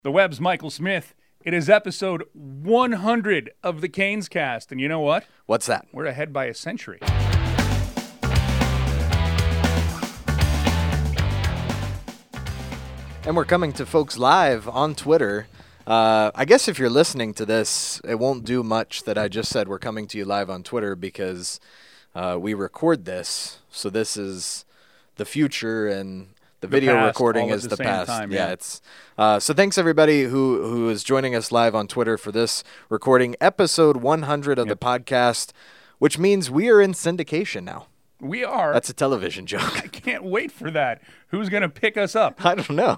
The Web's Michael Smith. It is episode 100 of the Canes Cast. And you know what? What's that? We're ahead by a century. And we're coming to folks live on Twitter. I guess if you're listening to this, it won't do much that I just said we're coming to you live on Twitter because we record this. So this is the future and the video past, recording all at is the the same past. time, yeah, yeah. it's so thanks everybody who is joining us live on Twitter for this recording, episode 100 of the podcast, which means we are in syndication now. We are. That's a television joke. I can't wait for that. Who's going to pick us up? I don't know.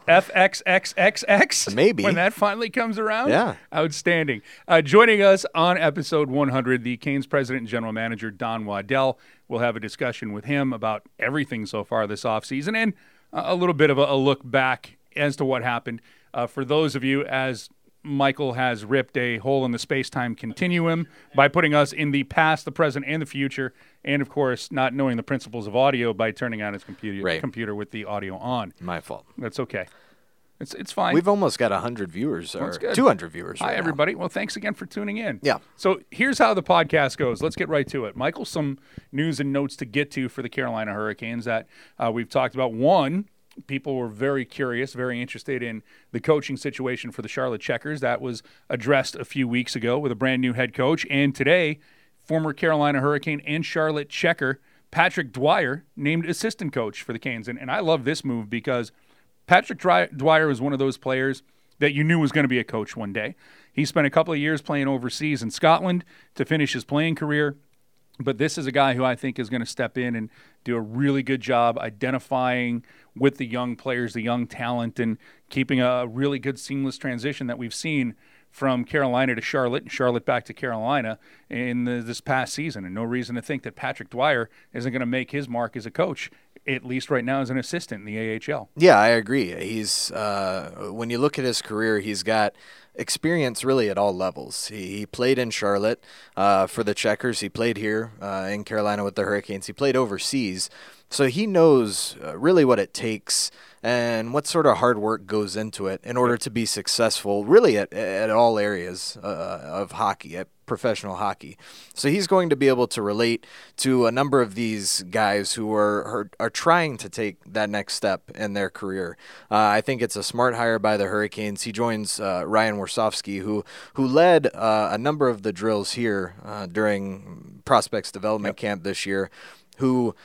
FXXXX? Maybe. When that finally comes around? Yeah. Outstanding. Joining us on episode 100, the Canes president and general manager, Don Waddell. We'll have a discussion with him about everything so far this offseason and a little bit of a look back as to what happened. For those of you, as Michael has ripped a hole in the space-time continuum by putting us in the past, the present, and the future, and, of course, not knowing the principles of audio by turning on his computer with the audio on. My fault. That's okay. It's fine. We've almost got 100 viewers, or 200 viewers right Hi, now. everybody. Well, thanks again for tuning in. Yeah. So here's how the podcast goes. Let's get right to it. Michael, some news and notes to get to for the Carolina Hurricanes that we've talked about. One, people were very curious, very interested in the coaching situation for the Charlotte Checkers. That was addressed a few weeks ago with a brand new head coach. And today, former Carolina Hurricane and Charlotte Checker Patrick Dwyer named assistant coach for the Canes. And I love this move because Patrick Dwyer was one of those players that you knew was going to be a coach one day. He spent a couple of years playing overseas in Scotland to finish his playing career. But this is a guy who I think is going to step in and do a really good job identifying with the young players, the young talent, and keeping a really good seamless transition that we've seen from Carolina to Charlotte and Charlotte back to Carolina in this past season. And no reason to think that Patrick Dwyer isn't going to make his mark as a coach, at least right now as an assistant in the AHL. Yeah, I agree. He's when you look at his career, he's got experience really at all levels. He played in Charlotte for the Checkers. He played here in Carolina with the Hurricanes. He played overseas. So he knows really what it takes and what sort of hard work goes into it in order to be successful really at all areas of hockey, at professional hockey. So he's going to be able to relate to a number of these guys who are trying to take that next step in their career. I think it's a smart hire by the Hurricanes. He joins Ryan Warsofsky, who led a number of the drills here during Prospects Development Camp this year, who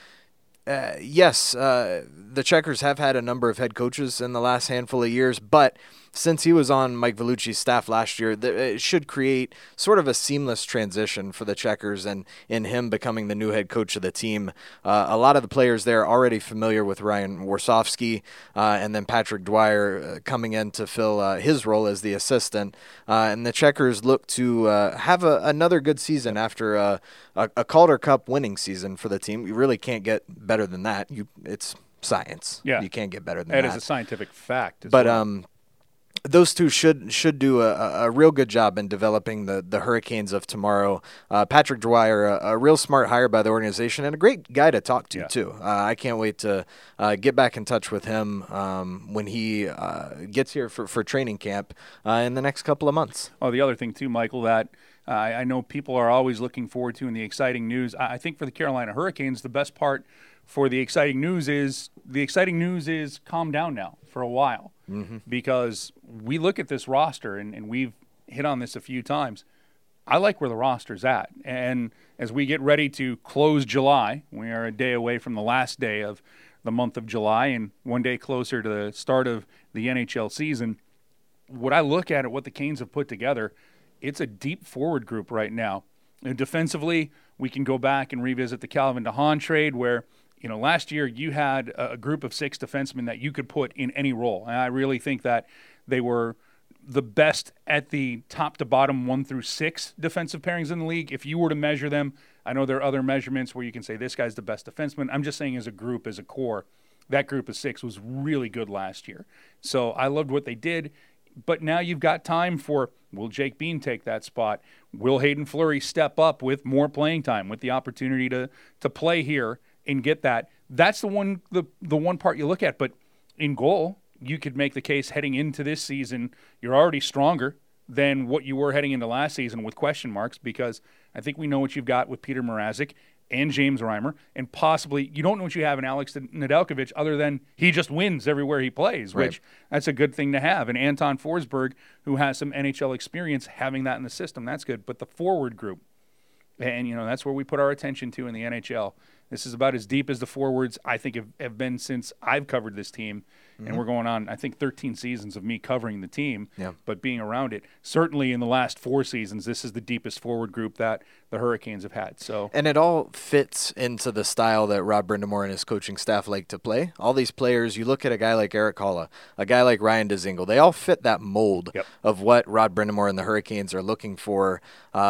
the Checkers have had a number of head coaches in the last handful of years, but since he was on Mike Vellucci's staff last year, it should create sort of a seamless transition for the Checkers and in him becoming the new head coach of the team. A lot of the players there are already familiar with Ryan Warsofsky, and then Patrick Dwyer coming in to fill his role as the assistant. And the Checkers look to have another good season after a Calder Cup winning season for the team. You really can't get better than that. It's science. Yeah. You can't get better than That that. is a scientific fact as But well. those two should do a real good job in developing the Hurricanes of tomorrow. Patrick Dwyer, a real smart hire by the organization and a great guy to talk to, too. I can't wait to get back in touch with him when he gets here for training camp in the next couple of months. Oh, the other thing, too, Michael, that I know people are always looking forward to in the exciting news. I think for the Carolina Hurricanes, the best part for the exciting news is calm down now for a while. Mm-hmm. Because we look at this roster, and we've hit on this a few times. I like where the roster's at. And as we get ready to close July, we are a day away from the last day of the month of July and one day closer to the start of the NHL season. What I look at what the Canes have put together, it's a deep forward group right now. And defensively, we can go back and revisit the Calvin DeHaan trade where last year you had a group of 6 defensemen that you could put in any role. And I really think that they were the best at the top to bottom 1 through 6 defensive pairings in the league. If you were to measure them, I know there are other measurements where you can say this guy's the best defenseman. I'm just saying as a group, as a core, that group of 6 was really good last year. So I loved what they did. But now you've got time for, will Jake Bean take that spot? Will Hayden Fleury step up with more playing time, with the opportunity to play here and get that? That's the one part you look at. But in goal, you could make the case heading into this season, you're already stronger than what you were heading into last season with question marks, because I think we know what you've got with Peter Mrazek and James Reimer, and possibly you don't know what you have in Alex Nedeljkovic other than he just wins everywhere he plays, Right. which that's a good thing to have. And Anton Forsberg, who has some NHL experience, having that in the system, that's good. But the forward group, and that's where we put our attention to in the NHL. This is about as deep as the forwards, I think, have been since I've covered this team. And we're going on, I think, 13 seasons of me covering the team, but being around it. Certainly in the last 4 seasons, this is the deepest forward group that the Hurricanes have had. And it all fits into the style that Rob Brind'Amour and his coaching staff like to play. All these players, you look at a guy like Erik Haula, a guy like Ryan Dzingel, they all fit that mold of what Rob Brind'Amour and the Hurricanes are looking for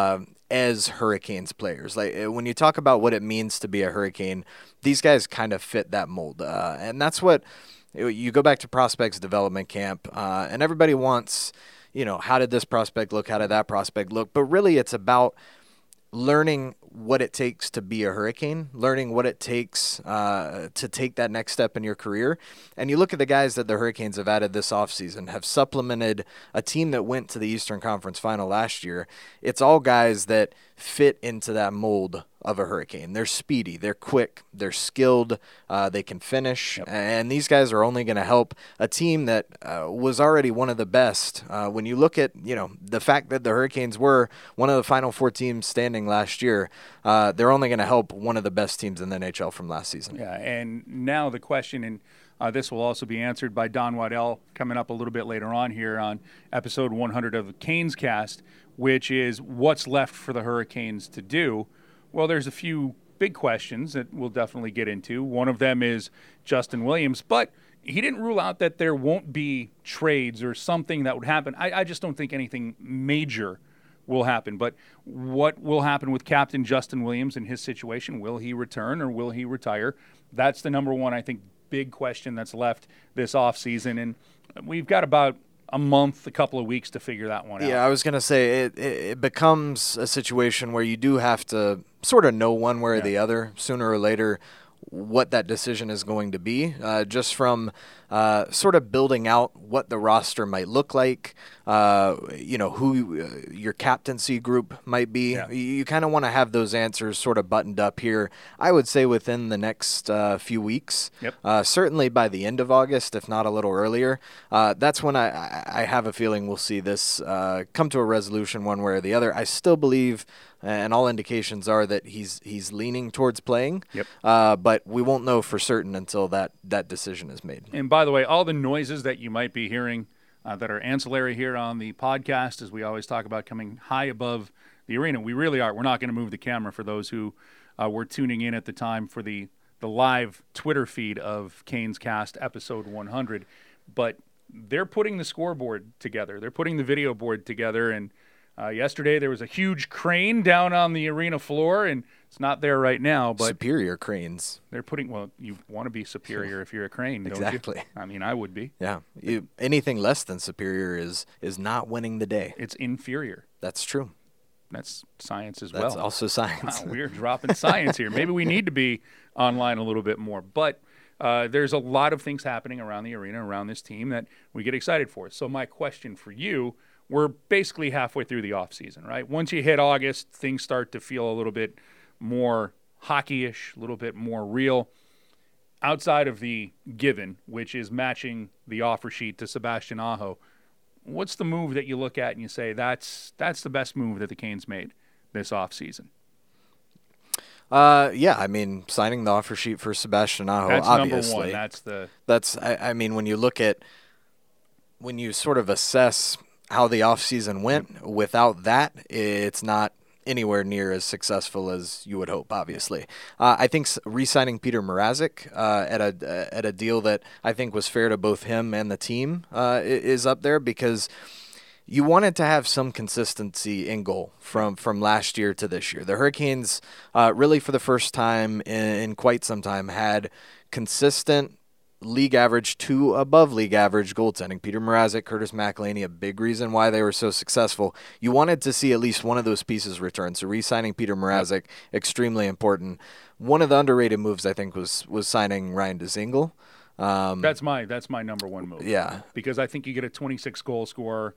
as Hurricanes players. Like when you talk about what it means to be a Hurricane, these guys kind of fit that mold. And that's what you go back to prospects development camp, and everybody wants, how did this prospect look? How did that prospect look? But really it's about learning what it takes to be a Hurricane, learning what it takes to take that next step in your career. And you look at the guys that the Hurricanes have added this offseason, have supplemented a team that went to the Eastern Conference Final last year. It's all guys that fit into that mold of a Hurricane. They're speedy, they're quick, they're skilled, they can finish, and these guys are only going to help a team that was already one of the best. When you look at the fact that the Hurricanes were one of the Final 4 teams standing last year, they're only going to help one of the best teams in the NHL from last season. Yeah, and now the question, and this will also be answered by Don Waddell coming up a little bit later on here on episode 100 of the Canes Cast, which is what's left for the Hurricanes to do. Well, there's a few big questions that we'll definitely get into. One of them is Justin Williams, but he didn't rule out that there won't be trades or something that would happen. I just don't think anything major will happen. But what will happen with Captain Justin Williams in his situation? Will he return or will he retire? That's the number one, I think, big question that's left this offseason. And we've got about a couple of weeks to figure that one out. Yeah, I was going to say it becomes a situation where you do have to sort of know one way or the other sooner or later what that decision is going to be, just from sort of building out what the roster might look like, who your captaincy group might be. Yeah. You kind of want to have those answers sort of buttoned up here, I would say within the next few weeks, certainly by the end of August, if not a little earlier. That's when I have a feeling we'll see this come to a resolution one way or the other. I still believe, and all indications are that he's leaning towards playing, but we won't know for certain until that decision is made. And by the way, all the noises that you might be hearing that are ancillary here on the podcast, as we always talk about coming high above the arena, we really are. We're not going to move the camera for those who were tuning in at the time for the live Twitter feed of Canes Cast episode 100. But they're putting the scoreboard together. They're putting the video board together, and yesterday there was a huge crane down on the arena floor, and it's not there right now. But superior cranes. They're putting, well, you want to be superior if you're a crane, don't exactly. you? I mean, I would be. Yeah. Anything less than superior is not winning the day. It's inferior. That's true. That's science as well. That's also science. Wow, we're dropping science here. Maybe we need to be online a little bit more. But there's a lot of things happening around the arena, around this team that we get excited for. So my question for you, we're basically halfway through the offseason, right? Once you hit August, things start to feel a little bit more hockey-ish, a little bit more real. Outside of the given, which is matching the offer sheet to Sebastian Aho, what's the move that you look at and you say, that's the best move that the Canes made this offseason? Yeah, I mean, signing the offer sheet for Sebastian Aho, that's obviously. Number one. I mean, when you sort of assess how the offseason went, without that, it's not anywhere near as successful as you would hope, obviously. I think re-signing Peter Mrazek at a deal that I think was fair to both him and the team is up there, because you wanted to have some consistency in goal from last year to this year. The Hurricanes, really for the first time in quite some time, had consistent league average to above league average goaltending. Peter Mrazek, Curtis McElhinney, a big reason why they were so successful. You wanted to see at least one of those pieces return. So re-signing Peter Mrazek, extremely important. One of the underrated moves, I think, was signing Ryan Dzingel. That's my number one move. Yeah. Because I think you get a 26 goal scorer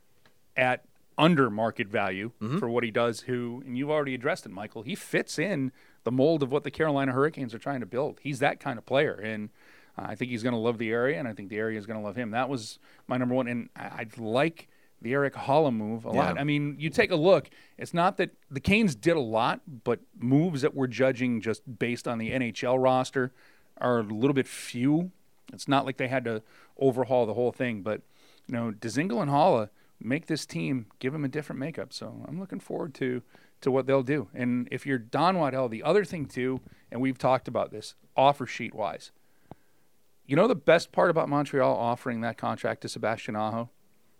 at under market value for what he does, and you've already addressed it, Michael. He fits in the mold of what the Carolina Hurricanes are trying to build. He's that kind of player, and I think he's going to love the area, and I think the area is going to love him. That was my number one, and I like the Erik Haula move a lot. I mean, you take a look. It's not that the Canes did a lot, but moves that we're judging just based on the NHL roster are a little bit few. It's not like they had to overhaul the whole thing, but Dzingel and Haula make this team, give them a different makeup. So I'm looking forward to what they'll do. And if you're Don Waddell, the other thing too, and we've talked about this, offer sheet wise, the best part about Montreal offering that contract to Sebastian Aho?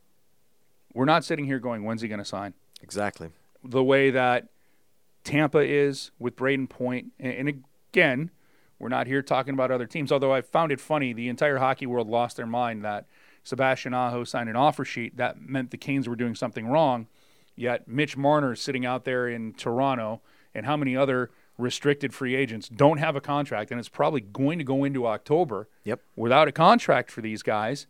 We're not sitting here going, when's he going to sign? Exactly. The way that Tampa is with Braden Point. And again, we're not here talking about other teams, although I found it funny. The entire hockey world lost their mind that Sebastian Aho signed an offer sheet. That meant the Canes were doing something wrong. Yet Mitch Marner is sitting out there in Toronto, and how many other restricted free agents don't have a contract, and it's probably going to go into October without a contract for these guys.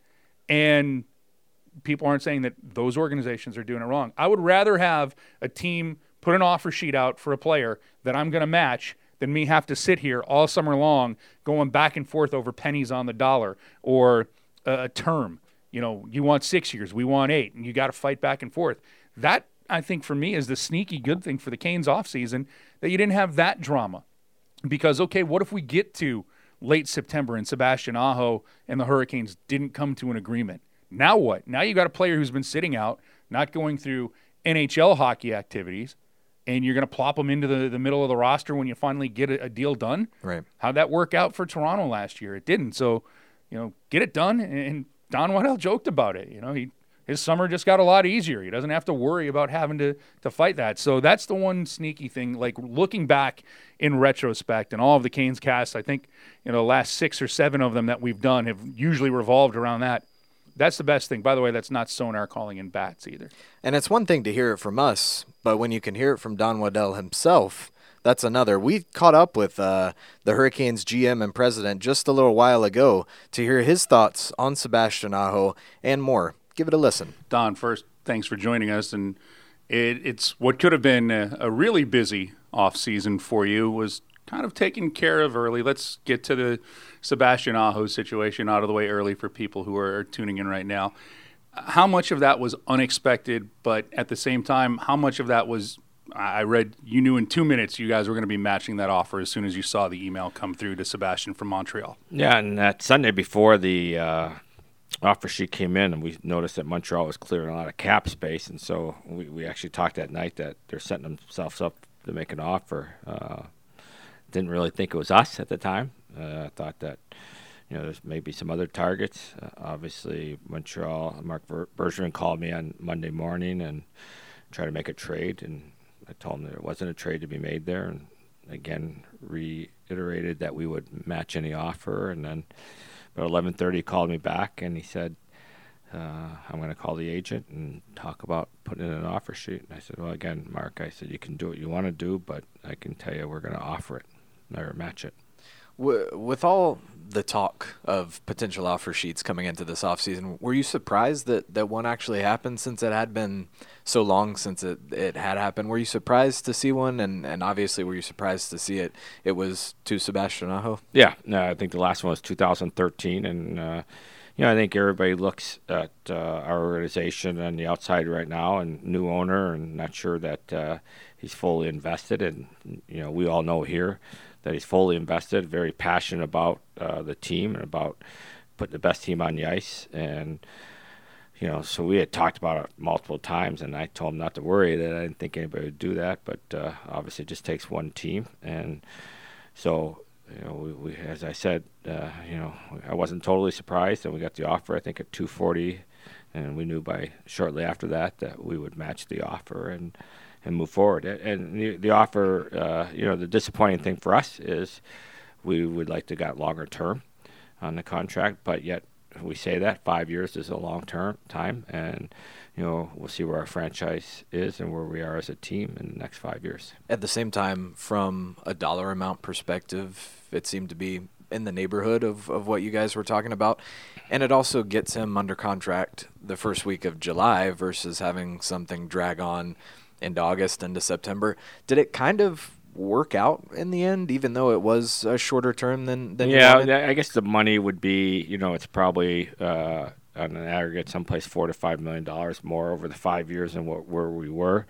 And people aren't saying that those organizations are doing it wrong. I would rather have a team put an offer sheet out for a player that I'm going to match than me have to sit here all summer long going back and forth over pennies on the dollar or a term. You want 6 years, we want 8, and you got to fight back and forth. That, I think, for me, is the sneaky good thing for the Canes offseason, that you didn't have that drama. Because, okay, what if we get to late September and Sebastian Aho and the Hurricanes didn't come to an agreement? Now what? Now you got a player who's been sitting out, not going through NHL hockey activities, and you're going to plop him into the middle of the roster when you finally get a deal done? Right. How'd that work out for Toronto last year? It didn't. So, get it done. And Don Waddell joked about it. His summer just got a lot easier. He doesn't have to worry about having to fight that. So that's the one sneaky thing. Like, looking back in retrospect, and all of the Canes casts, I think, the last 6 or 7 of them that we've done have usually revolved around that. That's the best thing. By the way, that's not Sonar calling in bats either. And it's one thing to hear it from us, but when you can hear it from Don Waddell himself, that's another. We caught up with the Hurricanes GM and president just a little while ago to hear his thoughts on Sebastian Aho and more. Give it a listen. Don, first, thanks for joining us. And it's what could have been a really busy offseason for you was kind of taken care of early. Let's get to the Sebastian Aho situation out of the way early for people who are tuning in right now. How much of that was unexpected, but at the same time, how much of that was, I read you knew in 2 minutes you guys were going to be matching that offer as soon as you saw the email come through to Sebastian from Montreal? Yeah, and that Sunday before the offer sheet came in, and we noticed that Montreal was clearing a lot of cap space, and so we actually talked that night that they're setting themselves up to make an offer. Didn't really think it was us at the time. I thought that there's maybe some other targets. Obviously, Montreal, Marc Bergevin called me on Monday morning and tried to make a trade, and I told him there wasn't a trade to be made there, and again reiterated that we would match any offer. And then about 11:30 he called me back, and he said, I'm going to call the agent and talk about putting in an offer sheet. And I said, well, again, Mark, I said, you can do what you want to do, but I can tell you we're going to offer it or match it. With all the talk of potential offer sheets coming into this offseason, were you surprised that one actually happened, since it had been so long since it had happened? Were you surprised to see one? And obviously, were you surprised to see it was to Sebastian Aho? Yeah, no, I think the last one was 2013, and I think everybody looks at our organization on the outside right now, and new owner, and not sure that he's fully invested. And we all know here that he's fully invested, very passionate about the team and about putting the best team on the ice. And so we had talked about it multiple times, and I told him not to worry, that I didn't think anybody would do that. But obviously, it just takes one team, and so. We, as I said, I wasn't totally surprised, and we got the offer, I think, at $240, and we knew by shortly after that we would match the offer and move forward. And the offer, the disappointing thing for us is we would like to get longer term on the contract, but yet we say that 5 years is a long term time, and we'll see where our franchise is and where we are as a team in the next 5 years. At the same time, from a dollar amount perspective, it seemed to be in the neighborhood of what you guys were talking about. And it also gets him under contract the first week of July versus having something drag on into August into September. Did it kind of work out in the end, even though it was a shorter term than you wanted? I guess the money would be, it's probably on an aggregate someplace $4 to $5 million more over the 5 years than where we were.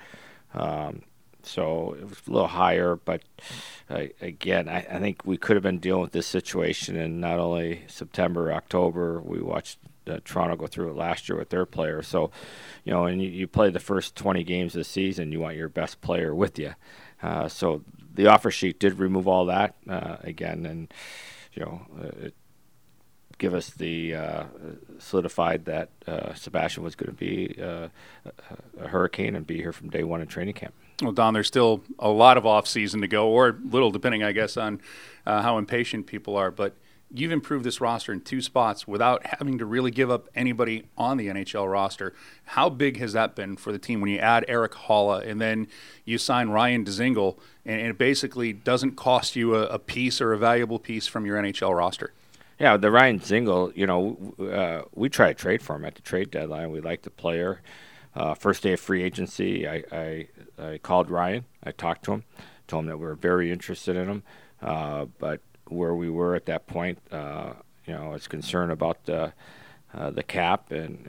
So it was a little higher, but again, I think we could have been dealing with this situation in not only September, October. We watched Toronto go through it last year with their players. So, and you play the first 20 games of the season, you want your best player with you. So the offer sheet did remove all that again, and it give us the solidified that Sebastian was going to be a Hurricane and be here from day one in training camp. Well, Don, there's still a lot of off-season to go, or little, depending, I guess, on how impatient people are. But you've improved this roster in 2 spots without having to really give up anybody on the NHL roster. How big has that been for the team when you add Erik Haula and then you sign Ryan Dzingel, and it basically doesn't cost you a piece or a valuable piece from your NHL roster? Yeah, the Ryan Dzingel, we tried to trade for him at the trade deadline. We liked the player. First day of free agency, I called Ryan. I talked to him, told him that we were very interested in him. But where we were at that point, I was concerned about the cap, and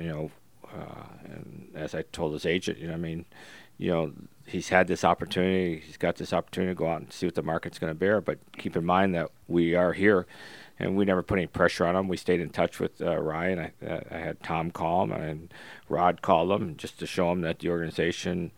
and as I told his agent, he's had this opportunity. He's got this opportunity to go out and see what the market's going to bear. But keep in mind that we are here. And we never put any pressure on him. We stayed in touch with Ryan. I had Tom call him, and Rod called him just to show him that the organization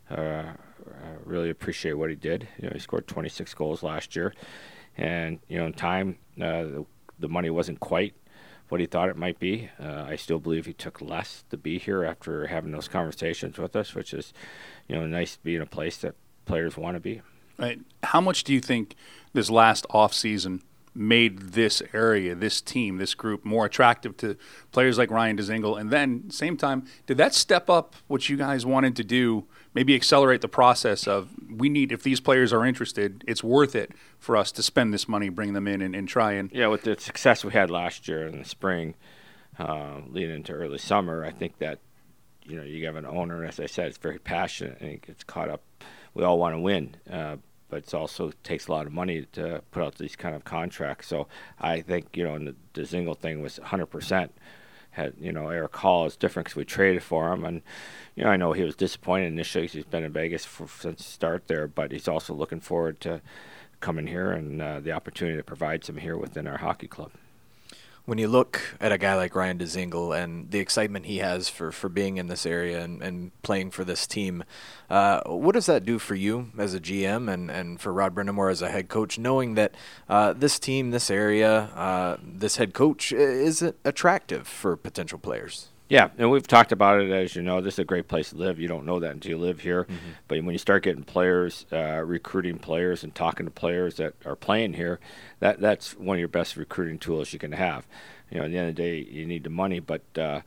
really appreciate what he did. He scored 26 goals last year. And, in time, the money wasn't quite what he thought it might be. I still believe he took less to be here after having those conversations with us, which is, nice to be in a place that players want to be. Right. How much do you think this last offseason made this area, this team, this group more attractive to players like Ryan Dzingel? And then, same time, did that step up what you guys wanted to do, maybe accelerate the process of, if these players are interested, it's worth it for us to spend this money, bring them in and try and... Yeah, with the success we had last year in the spring, leading into early summer, I think that, you have an owner, as I said, it's very passionate and he gets caught up. We all want to win. But it also takes a lot of money to put out these kind of contracts. So I think, and the Dzingel thing was 100%. Erik Haula is different because we traded for him. And, I know he was disappointed initially because he's been in Vegas since the start there, but he's also looking forward to coming here and the opportunity to provide some here within our hockey club. When you look at a guy like Ryan Dzingel and the excitement he has for being in this area and playing for this team, what does that do for you as a GM and for Rod Brind'Amour as a head coach, knowing that this team, this area, this head coach isn't attractive for potential players? Yeah, and we've talked about it, as you know. This is a great place to live. You don't know that until you live here. Mm-hmm. But when you start getting players, recruiting players and talking to players that are playing here, that's one of your best recruiting tools you can have. At the end of the day, you need the money. But,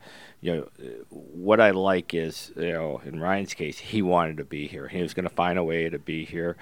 what I like is, in Ryan's case, he wanted to be here. He was going to find a way to be here.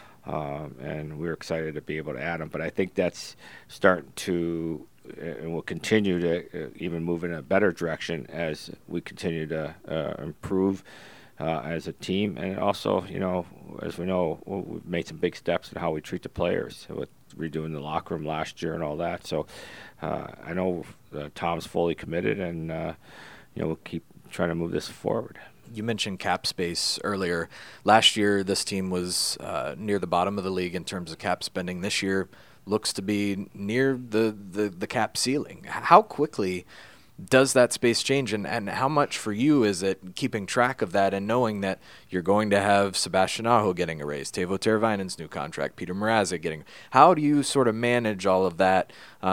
And we're excited to be able to add him. But I think that's starting to... and we'll continue to even move in a better direction as we continue to improve as a team. And also, as we know, we've made some big steps in how we treat the players with redoing the locker room last year and all that. So I know Tom's fully committed, and we'll keep trying to move this forward. You mentioned cap space earlier. Last year, this team was near the bottom of the league in terms of cap spending. This year looks to be near the cap ceiling. How quickly does that space change, and how much for you is it keeping track of that and knowing that you're going to have Sebastian Aho getting a raise, Teuvo Teravainen's new contract, Peter Mrazek getting... How do you sort of manage all of that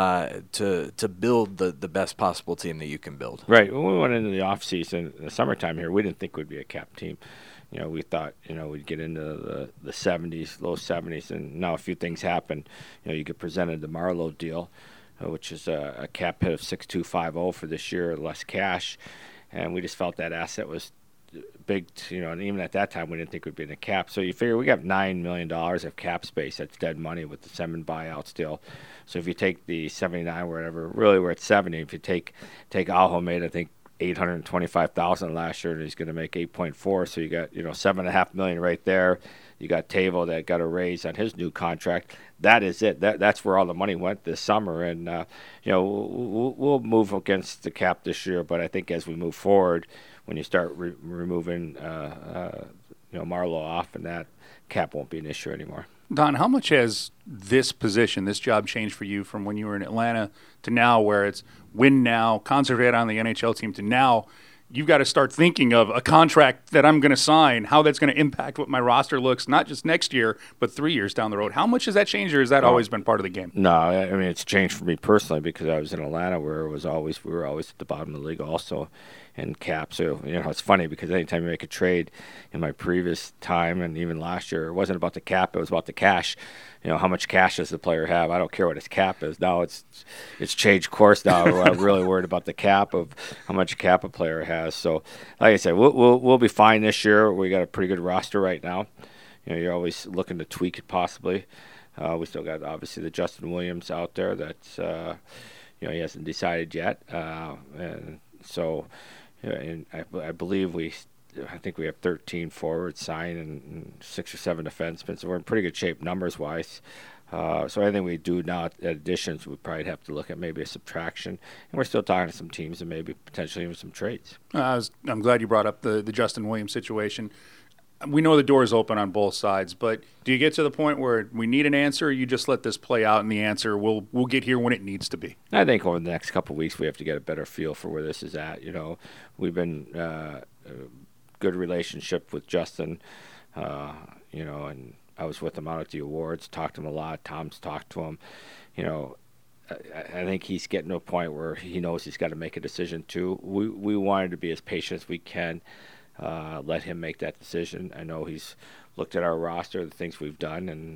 to build the best possible team that you can build? Right. When we went into the offseason, the summertime here, we didn't think we'd be a cap team. We thought, we'd get into the 70s, low 70s, and now a few things happened. You get presented the Marlowe deal, which is a cap hit of $6,250 for this year, less cash, and we just felt that asset was big, and even at that time we didn't think we'd be in the cap. So you figure we got $9 million of cap space. That's dead money with the 7 buyout still. So if you take the 79 or whatever, really we're at 70. If you take Aho made, I think, $825,000 last year, and he's going to make 8.4. So you got $7.5 million right there. You got Tavo that got a raise on his new contract. That is it. That's where all the money went this summer, and we'll move against the cap this year. But I think as we move forward, when you start removing Marleau off, and that cap won't be an issue anymore. Don, how much has this job changed for you from when you were in Atlanta to now, where it's win now, concentrate on the NHL team, to now you've got to start thinking of a contract that I'm going to sign, how that's going to impact what my roster looks, not just next year, but 3 years down the road. How much has that changed, or has that always been part of the game? No, I mean, it's changed for me personally because I was in Atlanta where we were always at the bottom of the league also in cap. So, it's funny because anytime you make a trade in my previous time and even last year, it wasn't about the cap, it was about the cash. How much cash does the player have? I don't care what his cap is. Now it's changed course now. I'm really worried about the cap of how much cap a player has. So, like I said, we'll be fine this year. We got a pretty good roster right now. You're always looking to tweak it possibly. We still got obviously the Justin Williams out there that's he hasn't decided yet, and so and I believe I think we have 13 forwards signed and 6 or 7 defensemen, so we're in pretty good shape numbers-wise. So anything we do now at additions, we probably have to look at maybe a subtraction. And we're still talking to some teams and maybe potentially even some trades. I'm glad you brought up the Justin Williams situation. We know the door is open on both sides, but do you get to the point where we need an answer, or you just let this play out and the answer we'll get here when it needs to be? I think over the next couple of weeks we have to get a better feel for where this is at. We've been good relationship with Justin, and I was with him out at the awards, talked to him a lot. Tom's talked to him. I think he's getting to a point where he knows he's got to make a decision too. We wanted to be as patient as we can, let him make that decision. I know he's looked at our roster, the things we've done, and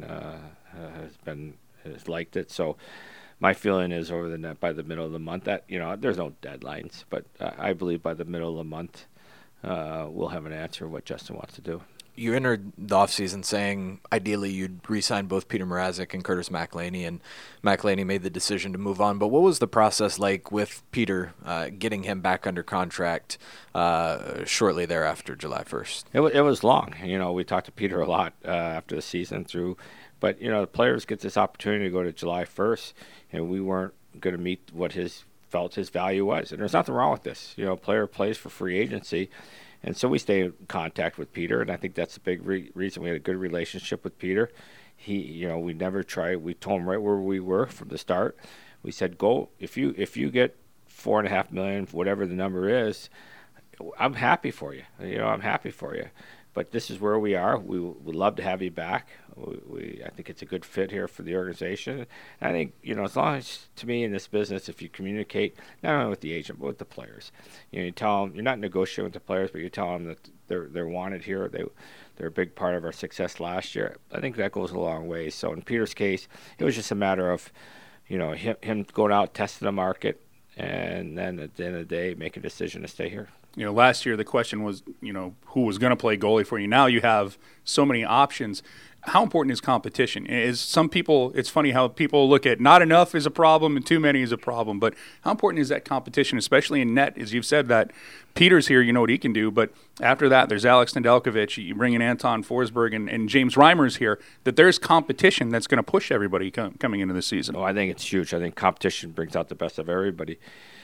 has liked it. So my feeling is by the middle of the month that there's no deadlines, but I believe by the middle of the month we'll have an answer of what Justin wants to do. You entered the offseason saying ideally you'd re-sign both Peter Mrazek and Curtis McElhinney, and McElhinney made the decision to move on. But what was the process like with Peter getting him back under contract shortly thereafter, July 1st? It was long. We talked to Peter a lot after the season through. But, the players get this opportunity to go to July 1st, and we weren't going to meet what felt his value was. And there's nothing wrong with this. A player plays for free agency. And so we stay in contact with Peter, and I think that's a big reason we had a good relationship with Peter. We never tried. We told him right where we were from the start. We said, go. If you get $4.5 million, whatever the number is, I'm happy for you. I'm happy for you. But this is where we are. We would love to have you back. I think it's a good fit here for the organization. And I think, as long as, to me, in this business, if you communicate, not only with the agent, but with the players, you tell them, you're not negotiating with the players, but you tell them that they're wanted here. They're a big part of our success last year. I think that goes a long way. So in Peter's case, it was just a matter of, him going out, testing the market, and then at the end of the day, make a decision to stay here. Last year the question was, who was going to play goalie for you. Now you have so many options. How important is competition? It's funny how people look at not enough is a problem and too many is a problem, but how important is that competition, especially in net? As you've said, that Peter's here, you know what he can do, but after that there's Alex Nedeljkovic, you bring in Anton Forsberg and James Reimer's here, that there's competition that's going to push everybody coming into the season. I think it's huge. I think competition brings out the best of everybody.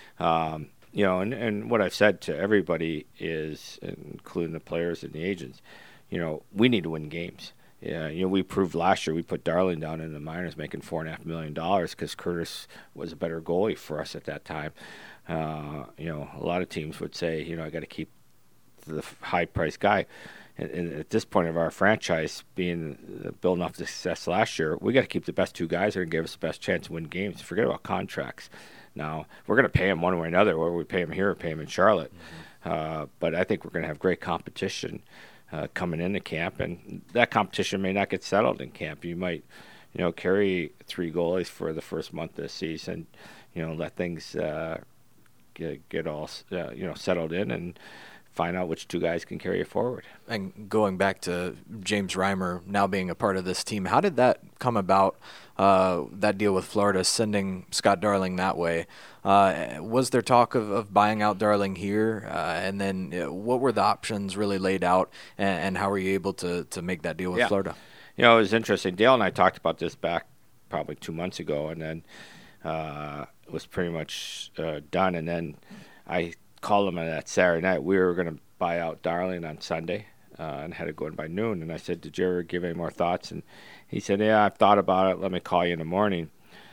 And what I've said to everybody is, including the players and the agents, we need to win games. Yeah, we proved last year we put Darling down in the minors making $4.5 million because Curtis was a better goalie for us at that time. A lot of teams would say, I got to keep the high-priced guy. And at this point of our franchise, building off the success last year, we got to keep the best 2 guys that are going to give us the best chance to win games. Forget about contracts. Now, we're going to pay him one way or another, whether we pay him here or pay him in Charlotte. Mm-hmm. But I think we're going to have great competition coming into camp, and that competition may not get settled in camp. You might, carry 3 goalies for the first month of the season, let things get all, settled in, and find out which two guys can carry it forward. And going back to James Reimer now being a part of this team, how did that come about, that deal with Florida, sending Scott Darling that way? Was there talk of buying out Darling here? And then what were the options really laid out, and how were you able to make that deal with Florida? It was interesting. Dale and I talked about this back probably 2 months ago, and then it was pretty much done. And then I called him on that Saturday night. We were going to buy out Darling on Sunday and had to go in by noon. And I said, did you ever give any more thoughts? And he said, yeah, I've thought about it. Let me call you in the morning.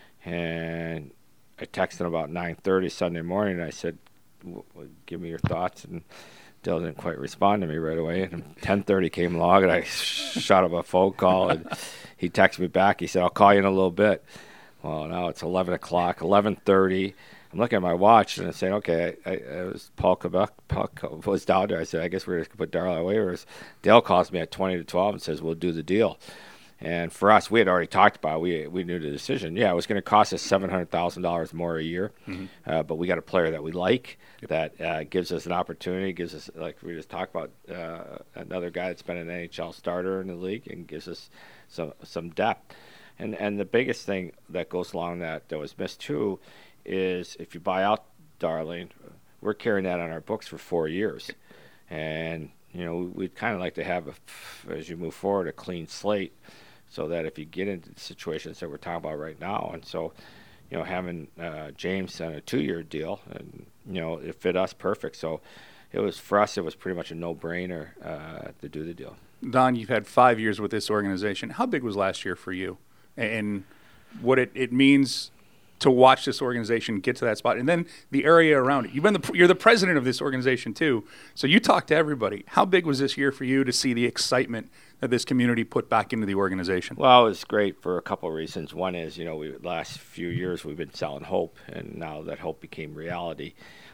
And I texted him about 9:30 Sunday morning. And I said, give me your thoughts. And Dale didn't quite respond to me right away. And 10:30 came along, and I shot him a phone call. And he texted me back. He said, I'll call you in a little bit. Well, now it's 11 o'clock, 11:30. I'm looking at my watch and I'm saying, okay, I was Paul Quebec was down there. I said, I guess we're just going to put Darling away. Whereas Dale calls me at 20 to 12 and says, we'll do the deal. And for us, we had already talked about it. We knew the decision. Yeah, it was going to cost us $700,000 more a year, but we got a player that we like, that gives us an opportunity, gives us, like we just talked about, another guy that's been an NHL starter in the league and gives us some depth. And the biggest thing that goes along that was missed too is if you buy out Darling, we're carrying that on our books for 4 years. And, we'd kind of like to have, as you move forward, a clean slate so that if you get into the situations that we're talking about right now. And so, having James on a 2-year deal, and, it fit us perfect. So for us, it was pretty much a no-brainer to do the deal. Don, you've had 5 years with this organization. How big was last year for you? And what it means to watch this organization get to that spot, and then the area around it. You're the president of this organization too, so you talk to everybody. How big was this year for you to see the excitement that this community put back into the organization? Well, it was great for a couple of reasons. One is, last few years we've been selling hope, and now that hope became reality.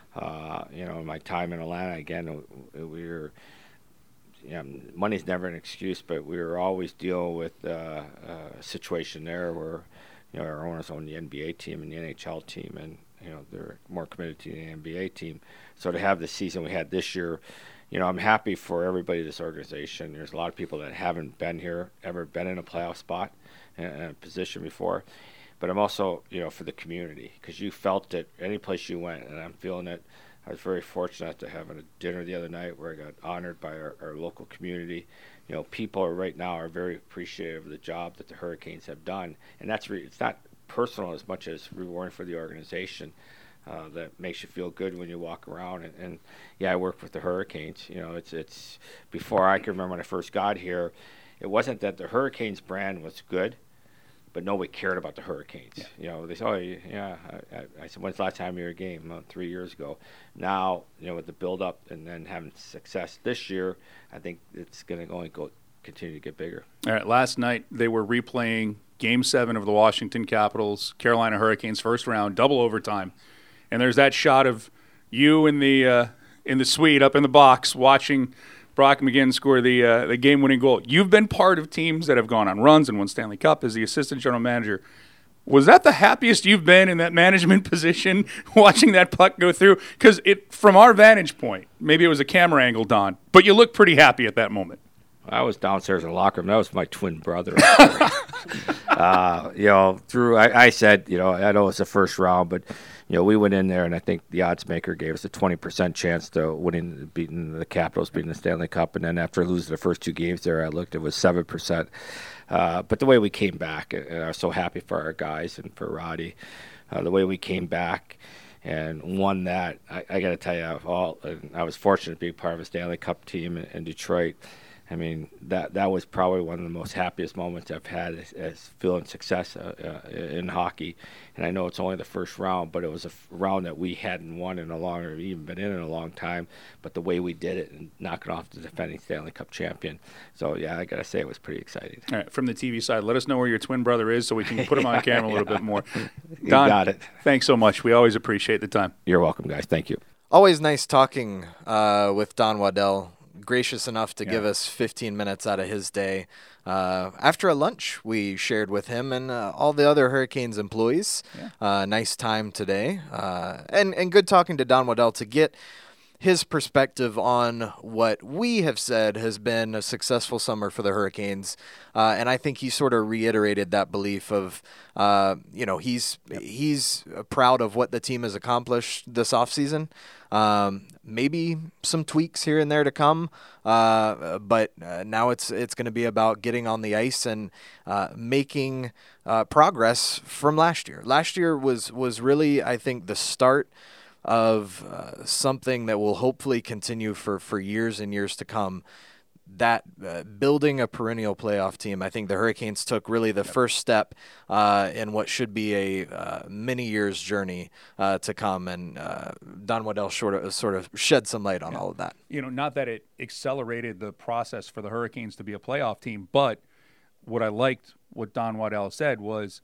My time in Atlanta, again, we were. Money's never an excuse, but we were always dealing with a situation there where, our owners own the NBA team and the NHL team, and, they're more committed to the NBA team. So to have the season we had this year, I'm happy for everybody in this organization. There's a lot of people that haven't been here, ever been in a playoff spot in a position before. But I'm also, for the community, because you felt it any place you went, and I'm feeling it. I was very fortunate to have a dinner the other night where I got honored by our local community. People right now are very appreciative of the job that the Hurricanes have done, and it's not personal as much as rewarding for the organization. That makes you feel good when you walk around. And I worked with the Hurricanes. It's before I can remember when I first got here, it wasn't that the Hurricanes brand was good, but nobody cared about the Hurricanes. They said, I said, when's the last time you were at a game? 3 years ago. Now, with the build-up and then having success this year, I think it's going to continue to get bigger. All right, last night they were replaying Game 7 of the Washington Capitals, Carolina Hurricanes first round, double overtime. And there's that shot of you in the suite up in the box watching Brock McGinn score the game-winning goal. You've been part of teams that have gone on runs and won Stanley Cup as the assistant general manager. Was that the happiest you've been in that management position, watching that puck go through? Because from our vantage point, maybe it was a camera angle, Don, but you look pretty happy at that moment. I was downstairs in the locker room. That was my twin brother. I said, I know it's the first round, but we went in there, and I think the odds maker gave us a 20% chance to beating the Capitals, beating the Stanley Cup. And then after losing the first 2 games there, I looked, it was 7%. But the way we came back, and I was so happy for our guys and for Roddy, the way we came back and won that, I got to tell you, I was fortunate to be part of a Stanley Cup team in Detroit. I mean, that was probably one of the most happiest moments I've had as feeling success in hockey. And I know it's only the first round, but it was a round that we hadn't won in a long, or even been in a long time. But the way we did it and knocking off the defending Stanley Cup champion. So, I got to say it was pretty exciting. All right, from the TV side, let us know where your twin brother is so we can put him on camera a little bit more. You Don, got it. Thanks so much. We always appreciate the time. You're welcome, guys. Thank you. Always nice talking with Don Waddell. Gracious enough to give us 15 minutes out of his day after a lunch we shared with him and all the other Hurricanes employees. Nice time today. And good talking to Don Waddell to get his perspective on what we have said has been a successful summer for the Hurricanes. And I think he sort of reiterated that belief of, he's proud of what the team has accomplished this offseason. Maybe some tweaks here and there to come, but now it's going to be about getting on the ice and making progress from last year. Last year was really, I think, the start of something that will hopefully continue for years and years to come. That building a perennial playoff team, I think the Hurricanes took really the first step in what should be a many years journey to come, and Don Waddell sort of shed some light on all of that. Not that it accelerated the process for the Hurricanes to be a playoff team, but what I liked what Don Waddell said was,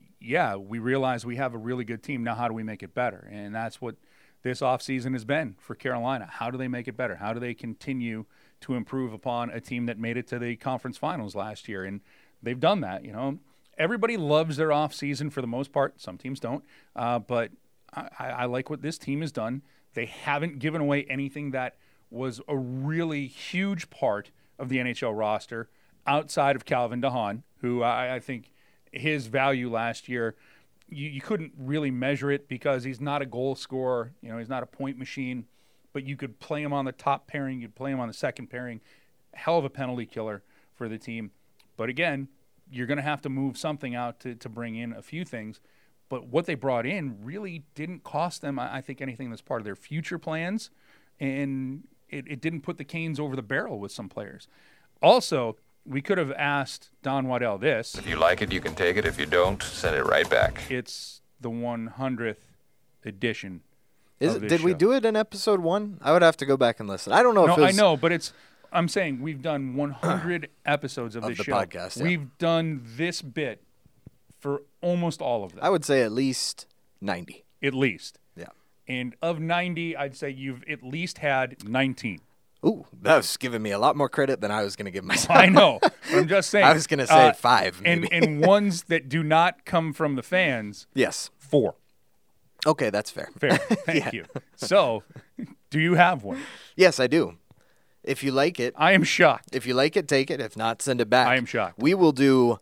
we realize we have a really good team. Now how do we make it better? And that's what this offseason has been for Carolina. How do they make it better? How do they continue to improve upon a team that made it to the conference finals last year? And they've done that. Everybody loves their offseason for the most part. Some teams don't. But I like what this team has done. They haven't given away anything that was a really huge part of the NHL roster outside of Calvin DeHaan, who I think his value last year, you couldn't really measure it because he's not a goal scorer. He's not a point machine. But you could play him on the top pairing. You'd play him on the second pairing. Hell of a penalty killer for the team. But again, you're going to have to move something out to bring in a few things. But what they brought in really didn't cost them, I think, anything that's part of their future plans. And it didn't put the Canes over the barrel with some players. Also, we could have asked Don Waddell this. If you like it, you can take it. If you don't, send it right back. It's the 100th edition. Did we do it in episode 1? I would have to go back and listen. I don't know if it was... I know, but I'm saying we've done 100 episodes of this show. Podcast, yeah. We've done this bit for almost all of them. I would say at least 90. At least. Yeah. And of 90, I'd say you've at least had 19. Ooh, that was giving me a lot more credit than I was going to give myself. I know, but I'm just saying. I was going to say 5, maybe. And ones that do not come from the fans. Yes. 4. Okay, that's fair. Fair. Thank you. So, do you have one? Yes, I do. If you like it. I am shocked. If you like it, take it. If not, send it back. I am shocked. We will do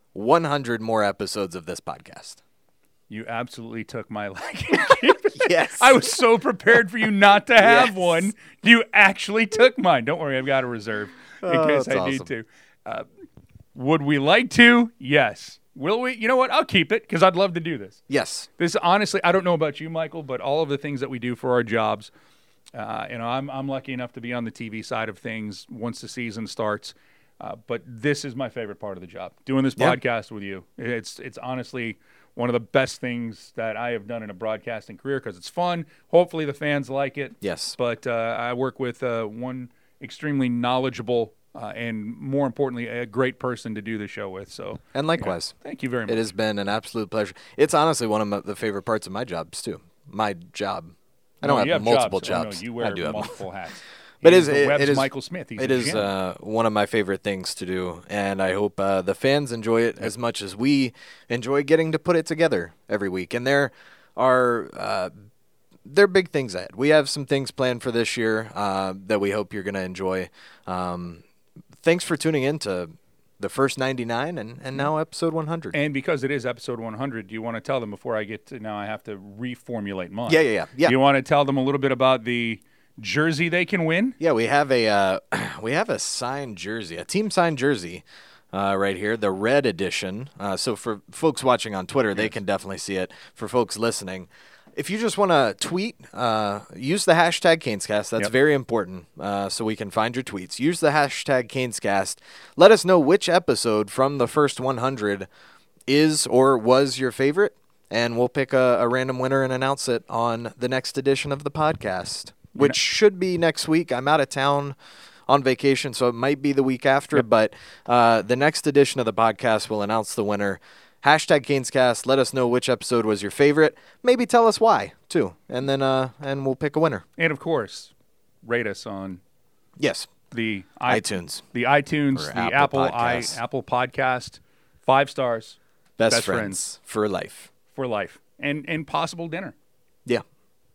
100 more episodes of this podcast. You absolutely took my liking. Yes. I was so prepared for you not to have one. You actually took mine. Don't worry, I've got a reserve in case I need to. Would we like to? Yes. Will we? You know what? I'll keep it because I'd love to do this. Yes. This honestly, I don't know about you, Michael, but all of the things that we do for our jobs, I'm lucky enough to be on the TV side of things once the season starts. But this is my favorite part of the job, doing this podcast with you. It's honestly one of the best things that I have done in a broadcasting career because it's fun. Hopefully the fans like it. Yes. But I work with one extremely knowledgeable and more importantly, a great person to do the show with. So, and likewise. Thank you very much. It has been an absolute pleasure. It's honestly one of the favorite parts of my jobs too. My job. I don't have multiple jobs. Oh, no, you wear multiple hats. But it is Michael Smith. It is one of my favorite things to do, and I hope the fans enjoy it as much as we enjoy getting to put it together every week. And there are big things ahead. We have some things planned for this year that we hope you're going to enjoy. Thanks for tuning in to the first 99 and now episode 100. And because it is episode 100, do you want to tell them before I get to now I have to reformulate mine? Yeah. Do you want to tell them a little bit about the jersey they can win? Yeah, we have a signed jersey, a team signed jersey right here, the red edition. So for folks watching on Twitter, they can definitely see it. For folks listening, if you just want to tweet, use the hashtag CanesCast. That's very important so we can find your tweets. Use the hashtag CanesCast. Let us know which episode from the first 100 is or was your favorite, and we'll pick a random winner and announce it on the next edition of the podcast, which should be next week. I'm out of town on vacation, so it might be the week after, but the next edition of the podcast will announce the winner. Hashtag CanesCast. Let us know which episode was your favorite. Maybe tell us why, too. And then and we'll pick a winner. And, of course, rate us on the iTunes. The iTunes, or the Apple Podcast. 5 stars. Best friends for life. For life. And possible dinner. Yeah.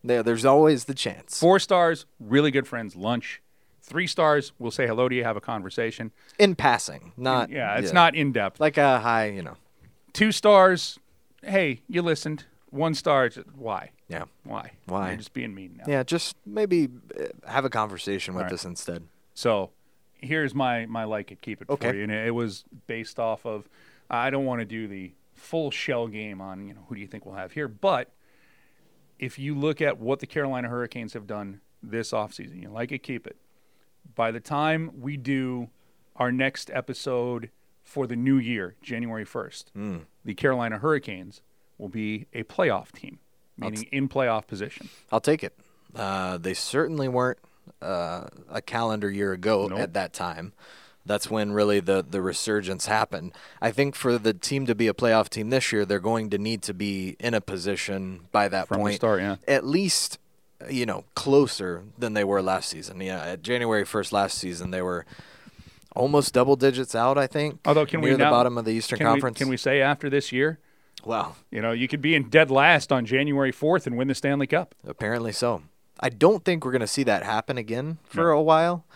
There's always the chance. 4 stars, really good friends, lunch. 3 stars, we'll say hello to you, have a conversation. In passing, not. It's not in depth. Like a high, 2 stars, hey, you listened. 1 star, why? Yeah. Why? Why? You're just being mean now. Yeah, just maybe have a conversation with All right. us instead. So here's my like it, keep it Okay. for you. And it was based off of, I don't want to do the full shell game on, who do you think we'll have here. But if you look at what the Carolina Hurricanes have done this offseason, you like it, keep it. By the time we do our next episode for the new year, January 1st, the Carolina Hurricanes will be a playoff team, meaning in playoff position. I'll take it. They certainly weren't a calendar year ago Nope. at that time. That's when really the resurgence happened. I think for the team to be a playoff team this year, they're going to need to be in a position by that From the point, start, yeah. at least closer than they were last season. Yeah, at January 1st last season, they were almost double digits out, I think, Although, can near we the now, bottom of the Eastern Conference. Can we say after this year, Well, you could be in dead last on January 4th and win the Stanley Cup. apparently so. I don't think we're going to see that happen again for a while.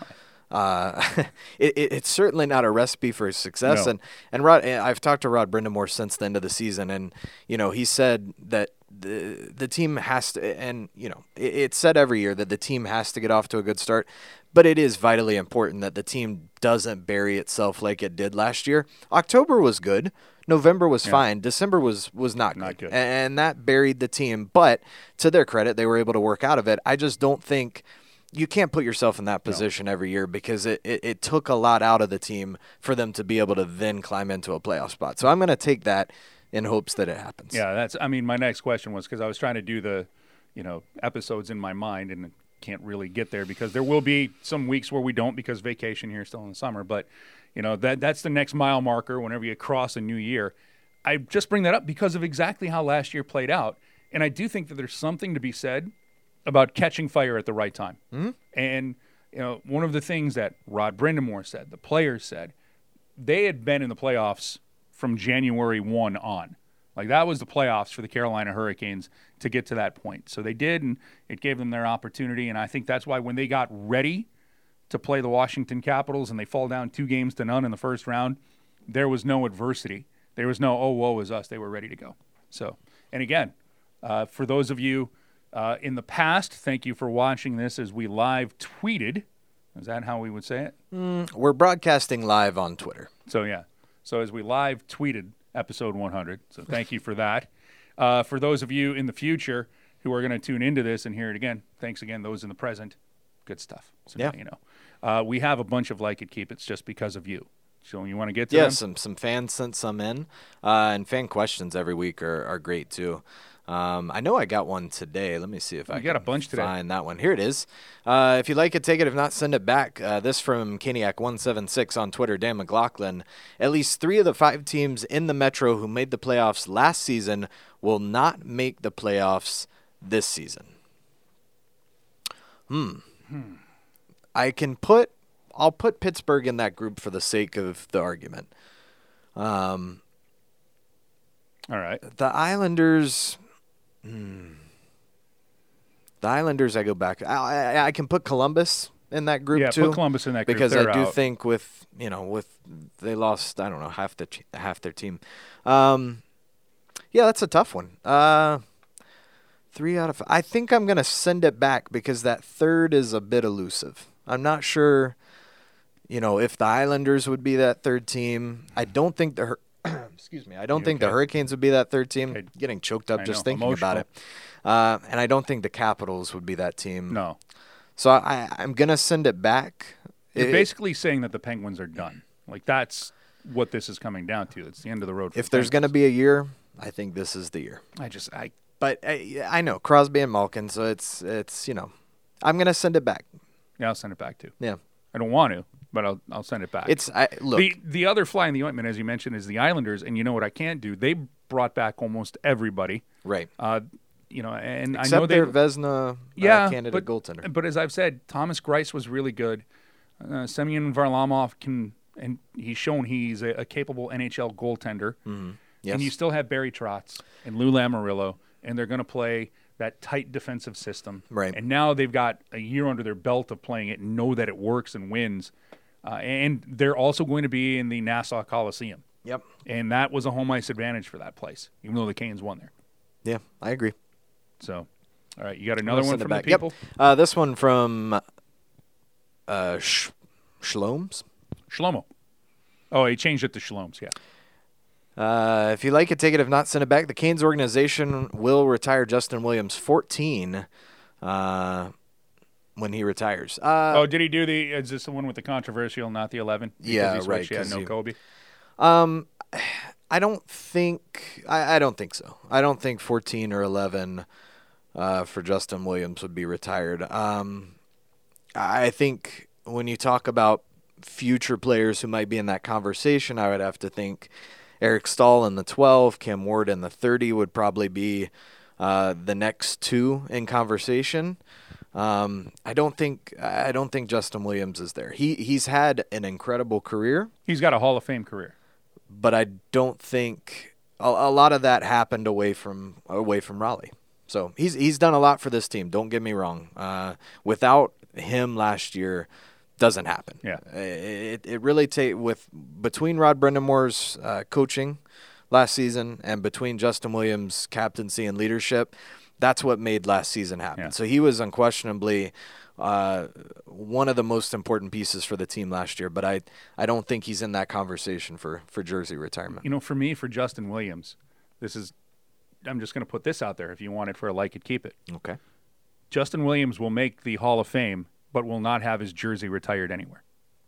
It's certainly not a recipe for success. No. And Rod, I've talked to Rod Brindamore since the end of the season, and he said that the team has to, and it's said every year that the team has to get off to a good start, but it is vitally important that the team doesn't bury itself like it did last year. October was good. November was fine. December was not good. And that buried the team. But to their credit, they were able to work out of it. I just don't think you can't put yourself in that position every year because it took a lot out of the team for them to be able to then climb into a playoff spot. So I'm going to take that in hopes that it happens. Yeah, my next question was because I was trying to do the, episodes in my mind and can't really get there because there will be some weeks where we don't because vacation here still in the summer. But, that's the next mile marker whenever you cross a new year. I just bring that up because of exactly how last year played out. And I do think that there's something to be said about catching fire at the right time. Mm-hmm. And, one of the things that Rod Brindamore said, the players said, they had been in the playoffs from January 1 on. Like, that was the playoffs for the Carolina Hurricanes to get to that point. So they did, and it gave them their opportunity. And I think that's why when they got ready to play the Washington Capitals and they fall down 2-0 in the first round, there was no adversity. There was no, oh, woe is us. They were ready to go. So, and again, for those of you in the past, thank you for watching this as we live tweeted. Is that how we would say it? We're broadcasting live on Twitter. So, yeah. So as we live tweeted episode 100. So thank you for that. For those of you in the future who are going to tune into this and hear it again, thanks again. Those in the present, good stuff. So yeah. We have a bunch of like it, keep it's just because of you. So you want to get to them? Some fans sent some in, and fan questions every week are great too. I know I got one today. Let me see if I got a bunch today. Find that one. Here it is. If you like it, take it. If not, send it back. This from Caniac176 on Twitter. Dan McLaughlin. At least 3 of the 5 teams in the Metro who made the playoffs last season will not make the playoffs this season. I'll put Pittsburgh in that group for the sake of the argument. All right. The Islanders. I go back. I can put Columbus in that group Yeah, too. put Columbus in that group. Because They're I do out. think with they lost, I don't know, half their team. Yeah, that's a tough one. 3 out of 5. I think I'm gonna send it back because that third is a bit elusive. I'm not sure, if the Islanders would be that third team. I don't think the excuse me. I don't think the Hurricanes would be that third team. Okay. Getting choked up just thinking Emotional. about it. And I don't think the Capitals would be that team. No. So I'm gonna send it back. You're basically saying that the Penguins are done. Like, that's what this is coming down to. It's the end of the road for If the there's going to Penguins. be a year, I think this is the year. But I know Crosby and Malkin, so it's I'm going to send it back. Yeah, I'll send it back too. Yeah. I don't want to, but I'll send it back. Look. The other fly in the ointment, as you mentioned, is the Islanders, and you know what I can't do? They brought back almost everybody. Right. And Except I know their Vezina candidate goaltender. But as I've said, Thomas Greiss was really good. Semyon Varlamov and he's shown he's a capable NHL goaltender. Mm-hmm. Yes. And you still have Barry Trotz and Lou Lamoriello, and they're going to play that tight defensive system. Right. And now they've got a year under their belt of playing it and know that it works and wins. And they're also going to be in the Nassau Coliseum. Yep. And that was a home ice advantage for that place, even though the Canes won there. Yeah, I agree. So, all right, you got another one from the Yep. people? This one from Shloms. Shlomo. Oh, he changed it to Shloms, yeah. If you like it, take it. If not, send it back. The Canes organization will retire Justin Williams 14 when he retires. Did he do is this the one with the controversial, not the 11? Because Yeah, he switched, right, Yeah, 'cause no you- Kobe. I don't think I don't think so. I don't think 14 or 11 for Justin Williams would be retired. I think when you talk about future players who might be in that conversation, I would have to think Eric Stahl in the 12, Cam Ward in the 30 would probably be the next two in conversation. I don't think Justin Williams is there. He's had an incredible career. He's got a Hall of Fame career. But I don't think a lot of that happened away from Raleigh. So he's done a lot for this team. Don't get me wrong. Without him last year, doesn't happen. Yeah. It really between Rod Brendamore's coaching last season and between Justin Williams' captaincy and leadership, that's what made last season happen. Yeah. So he was unquestionably one of the most important pieces for the team last year, but I don't think he's in that conversation for jersey retirement. You know, for me, for Justin Williams, I'm just going to put this out there. If you want it for a like it, keep it. Okay. Justin Williams will make the Hall of Fame, but will not have his jersey retired anywhere.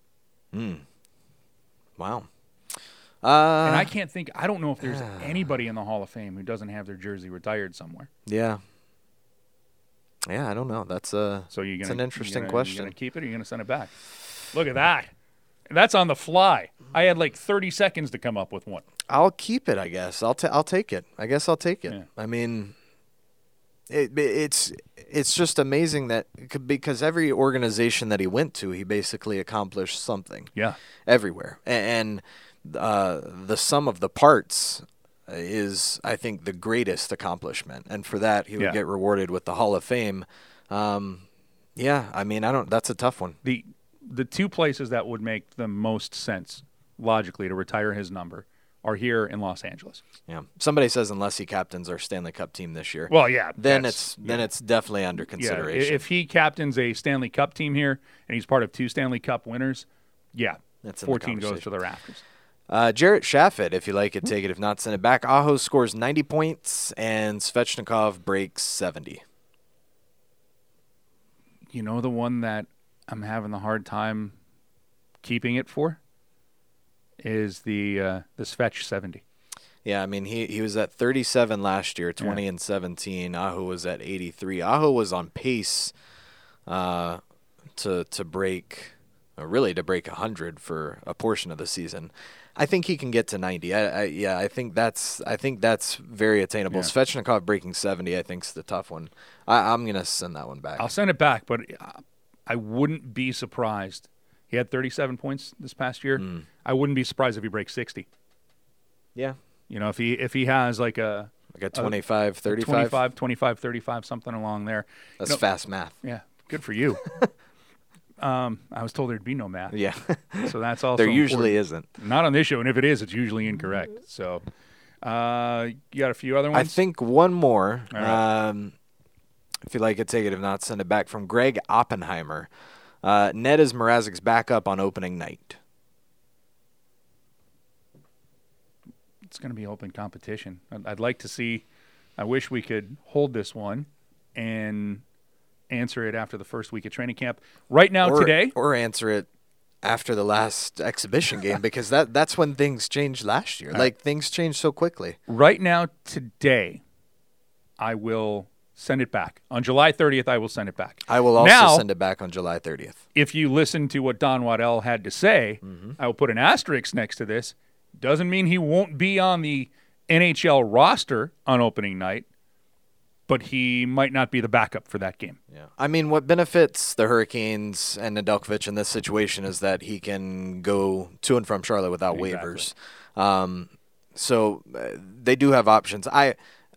Wow. And I don't know if there's anybody in the Hall of Fame who doesn't have their jersey retired somewhere. Yeah. Yeah, I don't know. That's an interesting question. You're going to keep it or you're going to send it back? Look at that. That's on the fly. I had like 30 seconds to come up with one. I'll keep it, I guess. I'll take it. I guess I'll take it. Yeah. I mean, it's just amazing because every organization that he went to, he basically accomplished something. Yeah. Everywhere. And the sum of the parts is, I think, the greatest accomplishment. And for that, he would get rewarded with the Hall of Fame. Yeah, I mean, that's a tough one. The two places that would make the most sense logically to retire his number are here in Los Angeles. Yeah. Somebody says unless he captains our Stanley Cup team this year. Well, yeah. Then it's definitely under consideration. Yeah, if he captains a Stanley Cup team here and he's part of 2 Stanley Cup winners, that's 14 goes to the rafters. Jarrett Shaffett, if you like it, take it. If not, send it back. Aho scores 90 points and Svechnikov breaks 70. You know the one that I'm having the hard time keeping it for is the Svech 70. Yeah, I mean, he was at 37 last year, 20 and 17. Aho was at 83. Aho was on pace to break 100 for a portion of the season. I think he can get to 90. I think that's very attainable. Yeah. Svechnikov breaking 70, I think, is the tough one. I'm gonna send that one back. I'll send it back, but I wouldn't be surprised. He had 37 points this past year. I wouldn't be surprised if he breaks 60. Yeah. You know, if he has like a 25, 35? 25, 35, something along there. That's fast math. Yeah, good for you. I was told there'd be no math. Yeah. So that's also There usually important. isn't. Not on this show, and if it is, it's usually incorrect. So you got a few other ones? I think one more. All right. If you like it, take it. If not, send it back. From Greg Oppenheimer. Ned is Mrazek's backup on opening night. It's going to be open competition. I'd like to see. I wish we could hold this one and answer it after the first week of training camp. Right now, today. Or answer it after the last exhibition game, because that's when things changed last year. Things changed so quickly. Right now, today, I will send it back. On July 30th, I will send it back. I will also send it back on July 30th. If you listen to what Don Waddell had to say, I will put an asterisk next to this. Doesn't mean he won't be on the NHL roster on opening night, but he might not be the backup for that game. Yeah. I mean, what benefits the Hurricanes and Nedeljkovic in this situation is that he can go to and from Charlotte without waivers. So they do have options.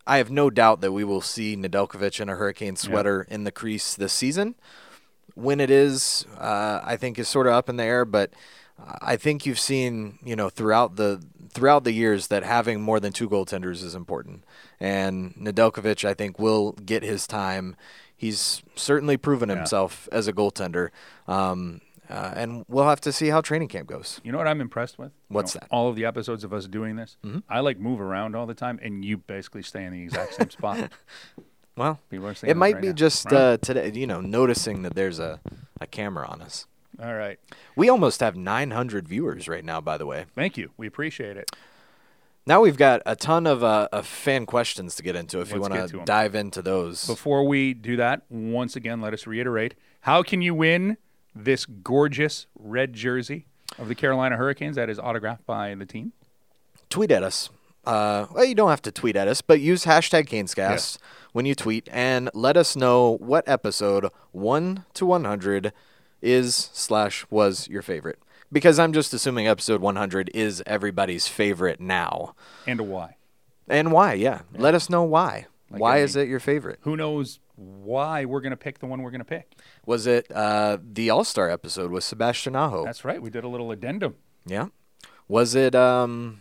I have no doubt that we will see Nedeljkovic in a Hurricane sweater in the crease this season. When it is, I think is sort of up in the air, but I think you've seen, throughout the years that having more than 2 goaltenders is important. And Nedeljkovic, I think, will get his time. He's certainly proven himself as a goaltender. And we'll have to see how training camp goes. You know what I'm impressed with? What's that? All of the episodes of us doing this, I move around all the time, and you basically stay in the exact same spot. Well, People are saying it might right be now. just Right. today, noticing that there's a camera on us. All right. We almost have 900 viewers right now, by the way. Thank you. We appreciate it. Now we've got a ton of fan questions to get into if you Let's want get to to 'em. dive into those. Before we do that, once again, let us reiterate, how can you win this gorgeous red jersey of the Carolina Hurricanes that is autographed by the team? Tweet at us. Well, you don't have to tweet at us, but use hashtag CanesCast when you tweet and let us know what episode 1 to 100 is/was your favorite. Because I'm just assuming episode 100 is everybody's favorite now. And a why. And why, yeah. Let us know why. Why is I it your favorite? Who knows why we're going to pick the one we're going to pick? Was it the All-Star episode with Sebastian Aho? That's right. We did a little addendum. Yeah. Was it one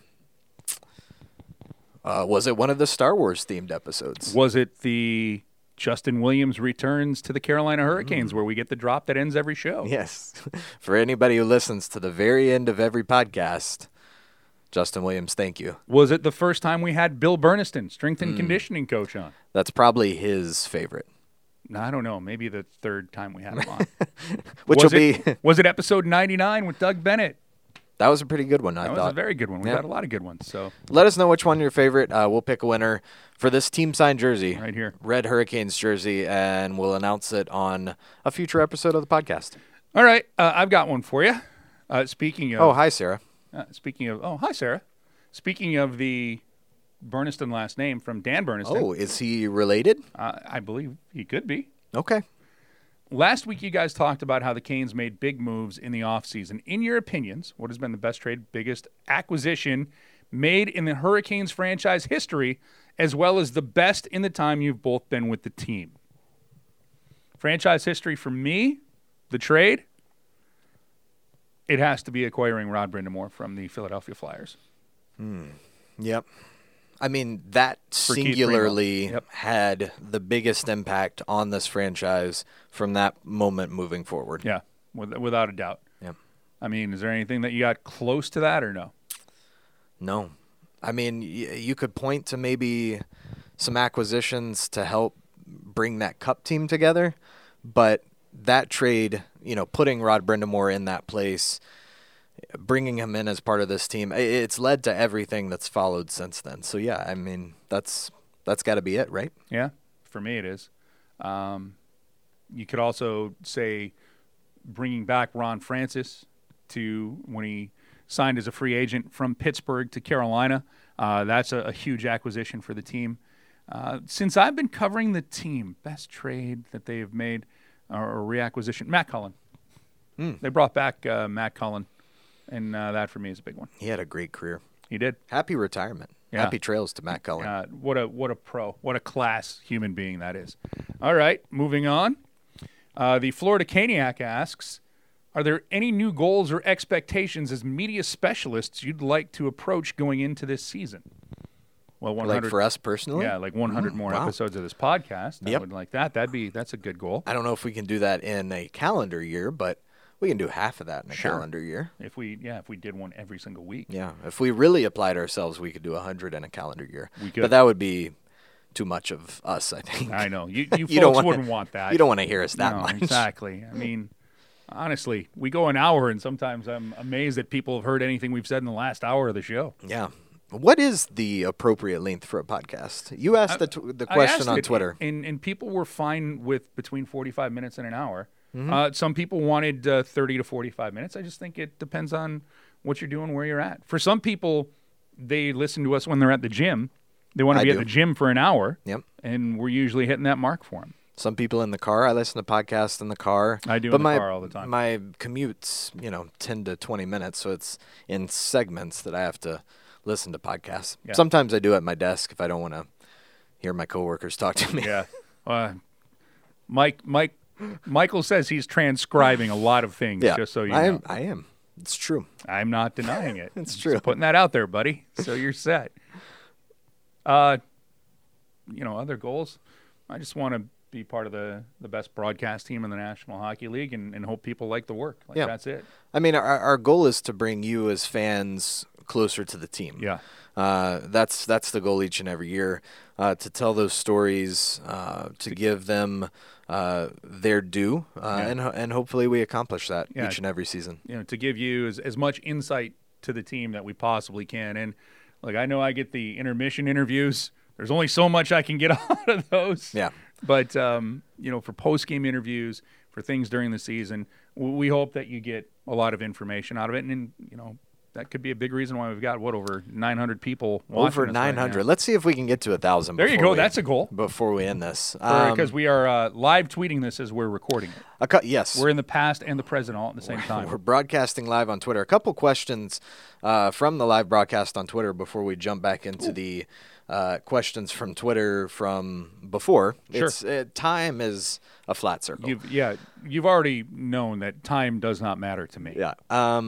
of the Star Wars themed episodes? Was it the Justin Williams returns to the Carolina Hurricanes where we get the drop that ends every show? Yes. For anybody who listens to the very end of every podcast, Justin Williams, thank you. Was it the first time we had Bill Burniston, strength and conditioning coach, on? That's probably his favorite. No, I don't know. Maybe the third time we had him on. Which was will it, be Was it episode 99 with Doug Bennett? that was a pretty good one, I That was a thought. very good one. We've Yeah. had a lot of good ones. So Let us know which one your favorite. We'll pick a winner for this team signed jersey. Right here. Red Hurricanes jersey, and we'll announce it on a future episode of the podcast. all right, I've got one for you. Speaking of Oh, hi, Sarah. hi Sarah. Speaking of the Burniston last name from Dan Burniston, Oh, is he related? I believe he could be. Okay. Last week, you guys talked about how the Canes made big moves in the offseason. In your opinions, what has been the best trade, biggest acquisition made in the Hurricanes franchise history, as well as the best in the time you've both been with the team? Franchise history for me, the trade, it has to be acquiring Rod Brind'Amour from the Philadelphia Flyers. Yep. I mean, that For Keith singularly Primo. Yep. had the biggest impact on this franchise from that moment moving forward. Yeah, without a doubt. Yep. I mean, is there anything that you got close to that or no? No. I mean, you could point to maybe some acquisitions to help bring that cup team together, but that trade, putting Rod Brind'Amour in that place, bringing him in as part of this team, it's led to everything that's followed since then. So, yeah, I mean, that's got to be it, right? Yeah, for me it is. You could also say bringing back Ron Francis to when he signed as a free agent from Pittsburgh to Carolina. That's a huge acquisition for the team. Since I've been covering the team, best trade that they have made or reacquisition, Matt Cullen. They brought back Matt Cullen, and that for me is a big one. He had a great career. He did. Happy retirement. Yeah. Happy trails to Matt Cullen. What a pro. What a class human being that is. All right, moving on. The Florida Caniac asks, are there any new goals or expectations as media specialists you'd like to approach going into this season? Well, 100, Like for us personally? yeah, like 100 more wow. episodes of this podcast. I Yep. would like that. That's a good goal. I don't know if we can do that in a calendar year, but we can do half of that in a Sure. calendar year. If we did one every single week. Yeah. If we really applied ourselves, we could do 100 in a calendar year. We could. But that would be too much of us, I think. I know. You You folks don't wanna- wouldn't want that. You don't want to hear us that No, much. Exactly. I mean, honestly, we go an hour, and sometimes I'm amazed that people have heard anything we've said in the last hour of the show. Yeah. What is the appropriate length for a podcast? You asked the I question asked on it, Twitter. and people were fine with between 45 minutes and an hour. Mm-hmm. Some people wanted 30 to 45 minutes. I just think it depends on what you're doing, where you're at. For some people, they listen to us when they're at the gym. They want to I be do. at the gym for an hour, Yep. and we're usually hitting that mark for them. Some people in the car. I listen to podcasts in the car. I do but in the my, car all the time. My commute's, 10 to 20 minutes, so it's in segments that I have to listen to podcasts. Yeah. Sometimes I do at my desk if I don't want to, hear my coworkers talk to me. Yeah. Michael says he's transcribing a lot of things, Yeah, just so you I know. am. It's true. I'm not denying it. It's Just true. putting that out there, buddy. So you're set. Other goals. I just want to be part of the best broadcast team in the National Hockey League and hope people like the work. Yeah. That's it. I mean, our goal is to bring you as fans closer to the team. Yeah. That's the goal each and every year, to tell those stories, to give them their due, and hopefully we accomplish that each and every season. To give you as much insight to the team that we possibly can. And like, I know I get the intermission interviews. There's only so much I can get out of those. Yeah. But, for post-game interviews, for things during the season, we hope that you get a lot of information out of it. And, that could be a big reason why we've got, over 900 people watching Over us 900. right now. Let's see if we can get to 1,000. There you go. That's a goal. Before we end this. Because we are live tweeting this as we're recording it. Yes. We're in the past and the present all at the same time. We're broadcasting live on Twitter. A couple questions from the live broadcast on Twitter before we jump back into the questions from Twitter from before. Sure. Time is a flat circle. You've already known that time does not matter to me. Yeah.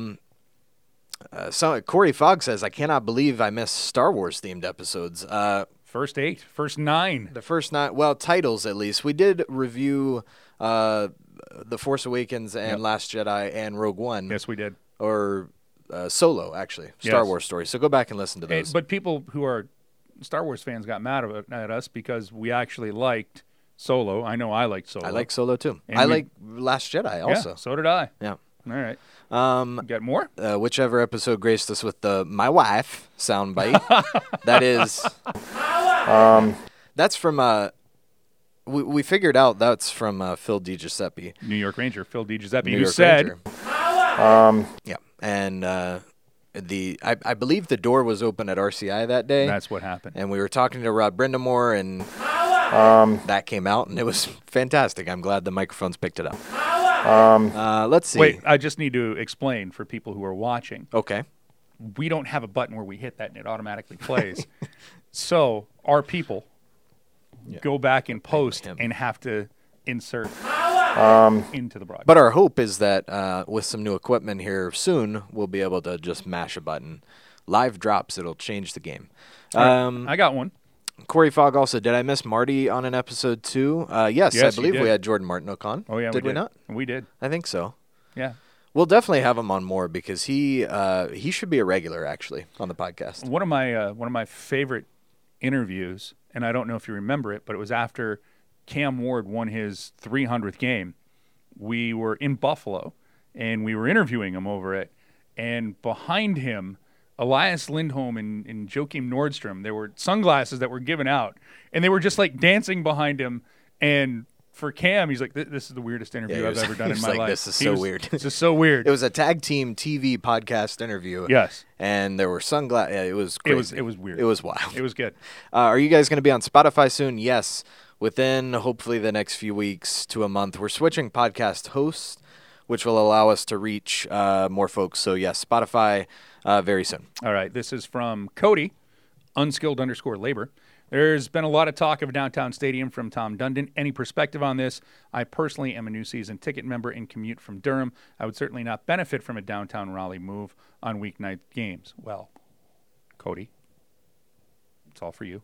So Corey Fogg says, I cannot believe I missed Star Wars themed episodes. First 8, first 9. The first 9, well, titles at least. We did review The Force Awakens and Last Jedi and Rogue One. Yes, we did. Or Solo, actually. Star Wars story. So go back and listen to those. But people who are Star Wars fans got mad at us because we actually liked Solo. I know I liked Solo. I like Solo too. And I like Last Jedi also. Yeah, so did I. Yeah. All right. Got more? Whichever episode graced us with the "my wife" soundbite. That is. That's from. We figured out that's from Phil DiGiuseppe. New York Ranger Phil DiGiuseppe, New who York said. Ranger. Yeah, and I believe the door was open at RCI that day. That's what happened. And we were talking to Rod Brindamore, and that came out, and it was fantastic. I'm glad the microphones picked it up. Let's see. Wait, I just need to explain for people who are watching. Okay. We don't have a button where we hit that and it automatically plays. So our people go back in post and have to insert into the broadcast. But our hope is that with some new equipment here soon, we'll be able to just mash a button. Live drops, it'll change the game. I got one. Corey Fogg also, did I miss Marty on an episode too? Yes, I believe we had Jordan Martinook on. Oh, yeah, did we not? We did. I think so. Yeah. We'll definitely have him on more because he should be a regular, actually, on the podcast. One of my favorite interviews, and I don't know if you remember it, but it was after Cam Ward won his 300th game. We were in Buffalo, and we were interviewing him over it, and behind him, Elias Lindholm and Joakim Nordstrom, there were sunglasses that were given out, and they were just like dancing behind him. And for Cam, he's like, "This is the weirdest interview I've ever done in my life." This is so weird. This is so weird. It was a tag team TV podcast interview. Yes, and there were sunglasses. Yeah, it was crazy. It was weird. It was wild. It was good. Are you guys going to be on Spotify soon? Yes, within hopefully the next few weeks to a month. We're switching podcast hosts, which will allow us to reach more folks. So yes, Spotify. Very soon. All right. This is from Cody, unskilled_labor. There's been a lot of talk of Downtown Stadium from Tom Dundon. Any perspective on this? I personally am a new season ticket member and commute from Durham. I would certainly not benefit from a downtown Raleigh move on weeknight games. Well, Cody, it's all for you.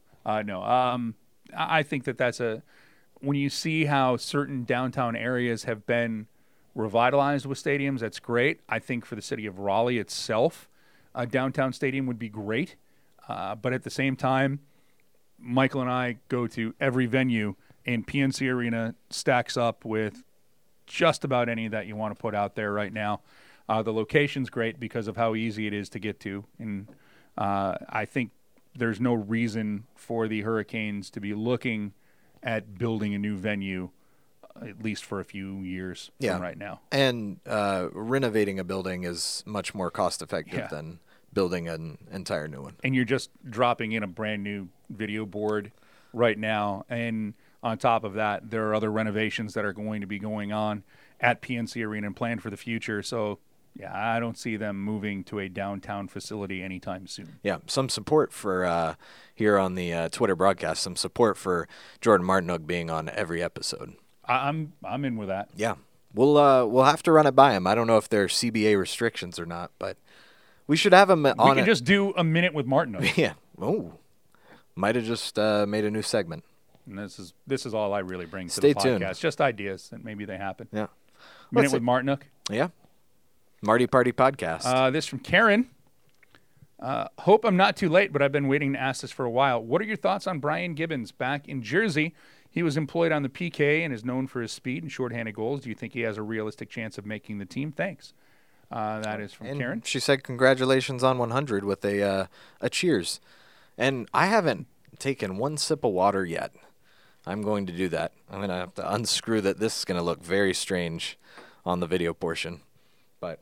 I think that's when you see how certain downtown areas have been revitalized with stadiums, that's great. I think for the city of Raleigh itself, a downtown stadium would be great, but at the same time, Michael and I go to every venue, and PNC Arena stacks up with just about any that you want to put out there right now. The location's great because of how easy it is to get to, and I think there's no reason for the Hurricanes to be looking at building a new venue, at least for a few years from right now. And renovating a building is much more cost-effective than building an entire new one. And you're just dropping in a brand new video board right now. And on top of that, there are other renovations that are going to be going on at PNC Arena and planned for the future. So Yeah, I don't see them moving to a downtown facility anytime soon. Yeah, some support for here on the Twitter broadcast. Some support for Jordan Martinook being on every episode. I'm in with that. Yeah, we'll have to run it by him. I don't know if there are CBA restrictions or not, but we should have him on. We can just do a minute with Martinook. Yeah. Oh, might have just made a new segment. And this is all I really bring to Stay the podcast. tuned. Just ideas that maybe they happen. Yeah. Minute with Martinook. Yeah. Marty Party Podcast. This from Karen. Hope I'm not too late, but I've been waiting to ask this for a while. What are your thoughts on Brian Gibbons back in Jersey? He was employed on the PK and is known for his speed and shorthanded goals. Do you think he has a realistic chance of making the team? Thanks. That is from and Karen. She said congratulations on 100 with a cheers. And I haven't taken one sip of water yet. I'm going to do that. I'm going to have to unscrew that. This is going to look very strange on the video portion. But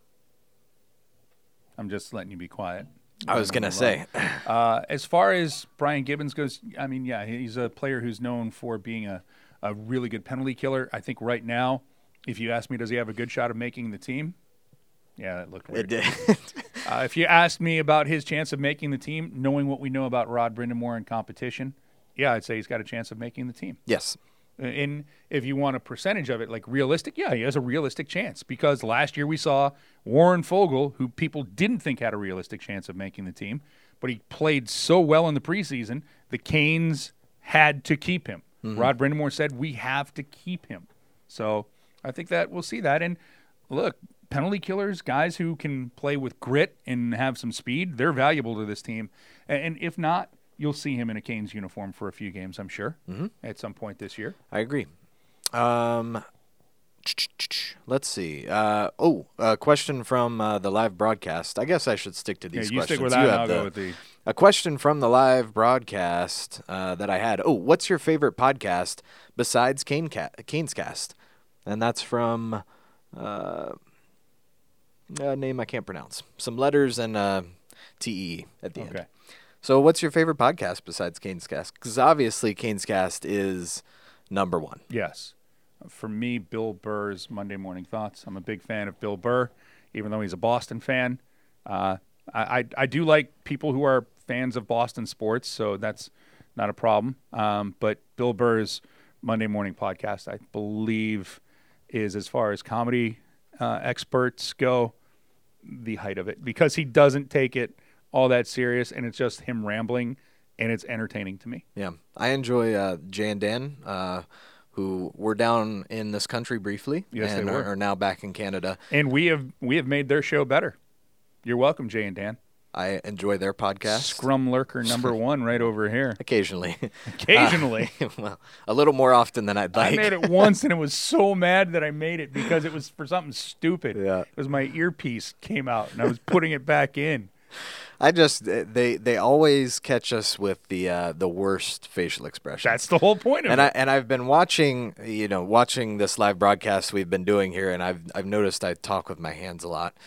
I'm just letting you be quiet. I was going to say. As far as Brian Gibbons goes, I mean, yeah, he's a player who's known for being a really good penalty killer. I think right now, if you ask me, does he have a good shot of making the team? Yeah, that looked weird. It did. If you asked me about his chance of making the team, knowing what we know about Rod Brindamore in competition, yeah, I'd say he's got a chance of making the team. Yes. And if you want a percentage of it, like realistic, yeah, he has a realistic chance. Because last year we saw Warren Fogle, who people didn't think had a realistic chance of making the team, but he played so well in the preseason, the Canes had to keep him. Mm-hmm. Rod Brindamore said, we have to keep him. So I think that we'll see that. And look, penalty killers, guys who can play with grit and have some speed, they're valuable to this team. And if not, you'll see him in a Canes uniform for a few games, I'm sure, at some point this year. I agree. Let's see. A question from the live broadcast. I guess I should stick to these you questions. Stick with that, and I'll go with the... A question from the live broadcast that I had. What's your favorite podcast besides Canes Cast? And that's from a name I can't pronounce. Some letters and TE at the end. So what's your favorite podcast besides Canes Cast? Because obviously Canes Cast is number one. Yes. For me, Bill Burr's Monday Morning Thoughts. I'm a big fan of Bill Burr, even though he's a Boston fan. I do like people who are fans of Boston sports, so that's not a problem. But Bill Burr's Monday Morning Podcast, I believe, is, as far as comedy experts go, the height of it. Because he doesn't take it all that serious, and it's just him rambling, and it's entertaining to me. Yeah. I enjoy Jay and Dan, who were down in this country briefly, yes, and they were. are now back in Canada. And we have made their show better. You're welcome, Jay and Dan. I enjoy their podcast. Scrum Lurker number one right over here. Occasionally. Occasionally. Well, a little more often than I'd like. I made it once, and it was so mad that I made it because it was for something stupid. Yeah. It was my earpiece came out, and I was putting it back in. They always catch us with the worst facial expression. That's the whole point of it. And I've been watching this live broadcast we've been doing here, and I've noticed I talk with my hands a lot.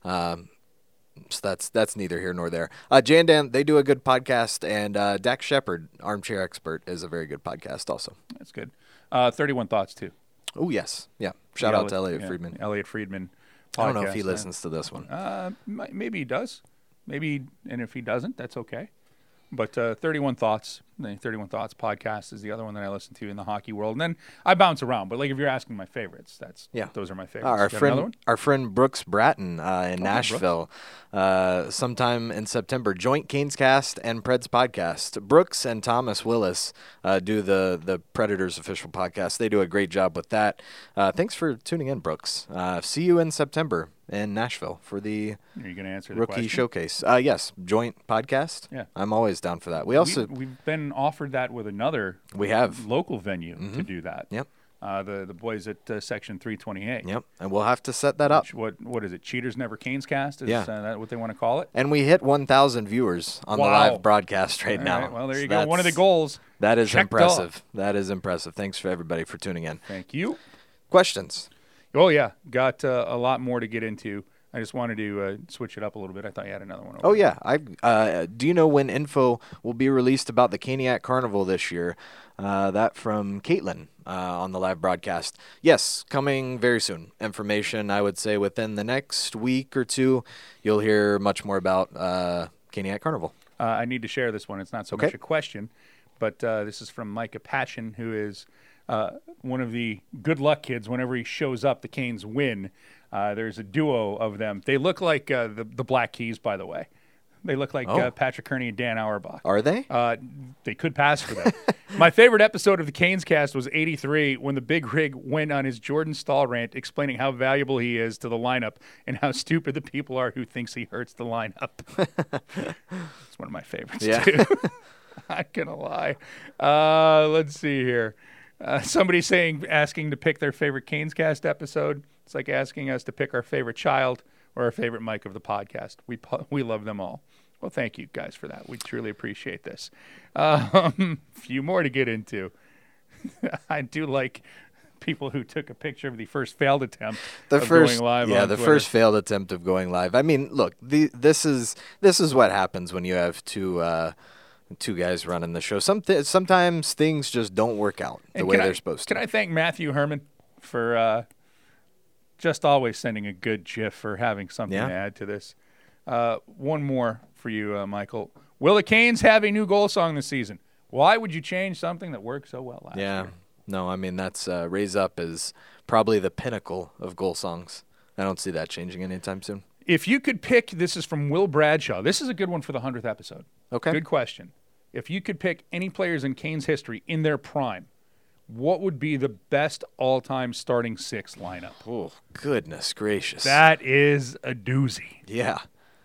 So that's neither here nor there. Jay and Dan, they do a good podcast, and Dax Shepard, Armchair Expert, is a very good podcast also. That's good. 31 Thoughts too. Oh yes, yeah. Shout out to Elliot Friedman. Elliot Friedman. Podcast, I don't know if he listens to this one. Maybe he does. Maybe, and if he doesn't, that's okay. But 31 Thoughts, the 31 Thoughts podcast is the other one that I listen to in the hockey world. And then I bounce around. But like if you're asking my favorites, those are my favorites. Our friend Brooks Bratton in Nashville, sometime in September, joint Canes Cast and Preds podcast. Brooks and Thomas Willis do the Predators official podcast. They do a great job with that. Thanks for tuning in, Brooks. See you in September in Nashville for the Are you going to answer the rookie question? Showcase. Yes, joint podcast. Yeah, I'm always down for that. We've been offered that with another local venue to do that. Yep. The boys at Section 328. Yep, and we'll have to set that up. What is it? Cheaters Never Canes Cast? Is Yeah. That what they want to call it? And we hit 1,000 viewers on the live broadcast right All now. right, well, there So you go. One of the goals. That is checked impressive. off. That is impressive. Thanks for everybody for tuning in. Thank you. Questions? Oh, yeah. Got a lot more to get into. I just wanted to switch it up a little bit. I thought you had another one. Oh, yeah. Do you know when info will be released about the Caniac Carnival this year? That from Caitlin on the live broadcast. Yes, coming very soon. Information, I would say, within the next week or two, you'll hear much more about Caniac Carnival. I need to share this one. It's not so much a question, but this is from Micah Patchen, who is one of the good luck kids. Whenever he shows up, the Canes win. There's a duo of them. They look like the Black Keys, by the way. They look like Patrick Kearney and Dan Auerbach. Are they? They could pass for them. My favorite episode of the Canes cast was 83 when the Big Rig went on his Jordan Staal rant explaining how valuable he is to the lineup and how stupid the people are who thinks he hurts the lineup. It's one of my favorites, too. Not going to lie. Let's see here. Somebody asking to pick their favorite Canes cast episode. It's like asking us to pick our favorite child or our favorite Mike of the podcast. We love them all. Well, thank you guys for that. We truly appreciate this. Few more to get into. I do like people who took a picture of the first failed attempt going live. Yeah, on the Twitter. first failed attempt of going live. I mean, look, this is what happens when you have two guys running the show. Sometimes things just don't work out the way they're supposed to. Can I thank Matthew Herman for just always sending a good GIF or having something to add to this? One more for you, Michael. Will the Canes have a new goal song this season? Why would you change something that worked so well last year? No, I mean, that's Raise Up is probably the pinnacle of goal songs. I don't see that changing anytime soon. If you could pick, this is from Will Bradshaw. This is a good one for the 100th episode. Okay. Good question. If you could pick any players in Canes history in their prime, what would be the best all-time starting six lineup? Oh, goodness gracious. That is a doozy. Yeah.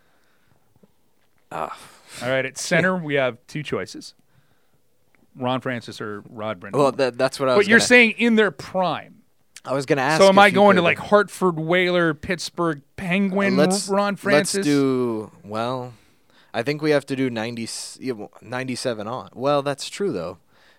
All right, at center, we have two choices. Ron Francis or Rod Brind'Amour. Well, that's what I was But you're saying in their prime. I was going to ask. So am I going to like Hartford Whaler, Pittsburgh Penguin, Ron Francis? Let's do, well, I think we have to do 97 on. Well, that's true, though.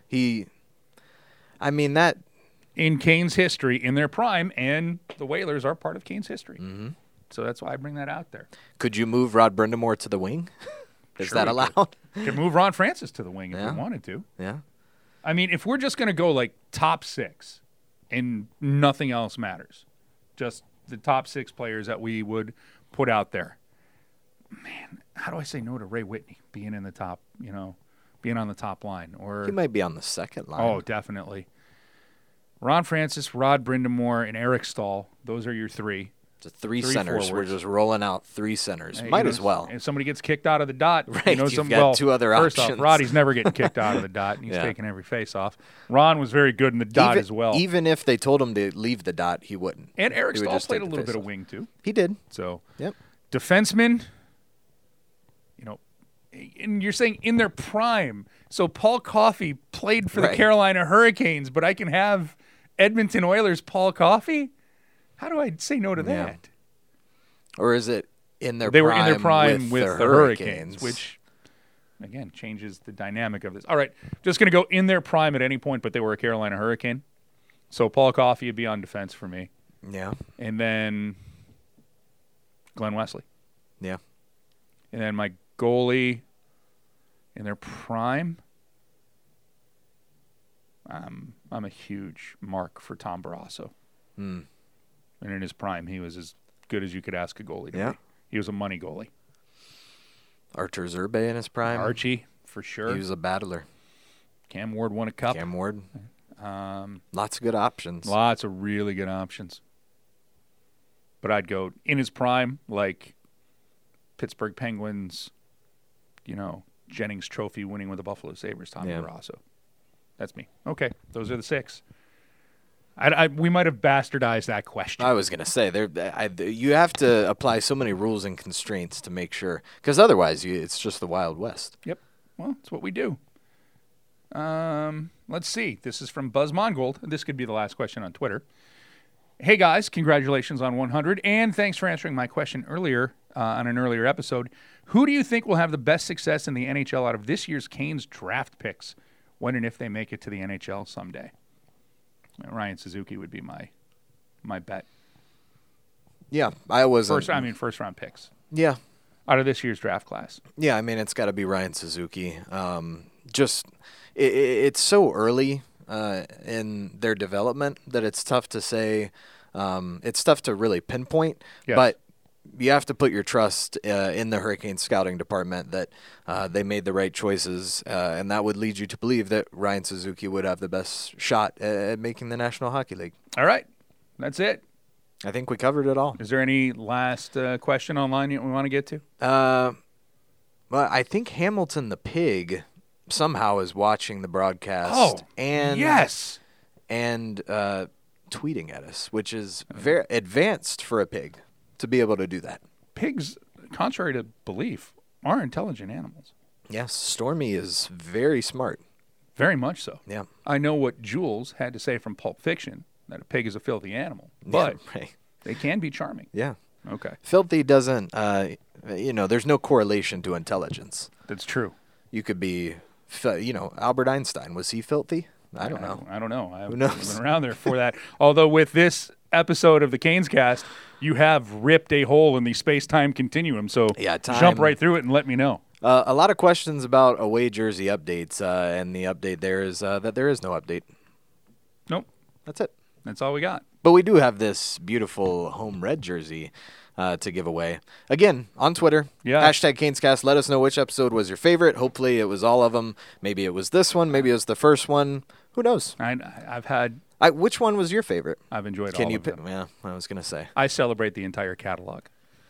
That. In Canes history, in their prime, and the Whalers are part of Canes history. Mm-hmm. So that's why I bring that out there. Could you move Rod Brind'Amour to the wing? Is Sure that we allowed? Could move Ron Francis to the wing if we wanted to. Yeah. I mean, if we're just going to go like top six and nothing else matters, just the top six players that we would put out there. Man, how do I say no to Ray Whitney being in the top, being on the top line? Or He might be on the second line. Oh, definitely. Ron Francis, Rod Brind'Amour, and Eric Staal. Those are your three. It's three centers. Forwards. We're just rolling out three centers. Hey, Might as well. If somebody gets kicked out of the dot, Right, you've got two other first options. off, Roddy's never getting kicked out of the dot, and he's taking every face off. Ron was very good in the dot as well. Even if they told him to leave the dot, he wouldn't. And Eric He would Staal just played take a the little bit of face-off. wing too. He did. So, Yep. defensemen, and you're saying in their prime. So Paul Coffey played for the Carolina Hurricanes, but I can have Edmonton Oilers Paul Coffey? How do I say no to that? Or is it in their They prime were in their prime with the the Hurricanes, which, again, changes the dynamic of this. All right, just going to go in their prime at any point, but they were a Carolina Hurricane. So Paul Coffey would be on defense for me. Yeah. And then Glenn Wesley. Yeah. And then my goalie in their prime, I'm a huge mark for Tom Barrasso. Hmm. And in his prime, he was as good as you could ask a goalie to be. He was a money goalie. Archer Zerbe in his prime. Archie, for sure. He was a battler. Cam Ward won a cup. Cam Ward. Lots of good options. Lots of really good options. But I'd go in his prime, like Pittsburgh Penguins, Jennings Trophy winning with the Buffalo Sabres, Tommy Barrasso. That's me. Okay, those are the six. We might have bastardized that question. I was going to say, you have to apply so many rules and constraints to make sure, because otherwise it's just the Wild West. Yep. Well, it's what we do. Let's see. This is from Buzz Mongold. This could be the last question on Twitter. Hey, guys. Congratulations on 100, and thanks for answering my question earlier on an earlier episode. Who do you think will have the best success in the NHL out of this year's Canes draft picks when and if they make it to the NHL someday? Ryan Suzuki would be my bet. Yeah, I wasn't. First round picks Yeah, out of this year's draft class. yeah. I mean, it's got to be Ryan Suzuki. It's so early in their development that it's tough to say. It's tough to really pinpoint. Yes. But you have to put your trust in the Hurricanes scouting department that they made the right choices, and that would lead you to believe that Ryan Suzuki would have the best shot at making the National Hockey League. All right, that's it. I think we covered it all. Is there any last question online we want to get to? Well, I think Hamilton the Pig somehow is watching the broadcast. Oh, and yes. And tweeting at us, which is very advanced for a pig to be able to do that. Pigs, contrary to belief, are intelligent animals. Yes, Stormy is very smart. Very much so. Yeah. I know what Jules had to say from Pulp Fiction, that a pig is a filthy animal. But Yeah, right. they can be charming. Yeah. Okay. Filthy doesn't, there's no correlation to intelligence. That's true. You could be, Albert Einstein, was he filthy? I don't know. I don't know. I haven't knows? been around there for that. Although with this episode of the Canes Cast, you have ripped a hole in the space-time continuum. So Yeah, jump right through it and let me know. A lot of questions about away jersey updates, and the update there is that there is no update. Nope. That's it. That's all we got. But we do have this beautiful home red jersey to give away. Again, on Twitter, Yeah. hashtag CanesCast. Let us know which episode was your favorite. Hopefully it was all of them. Maybe it was this one. Maybe it was the first one. Who knows? Which one was your favorite? I've enjoyed Can all you of pick? them. Yeah, I was going to say. I celebrate the entire catalog.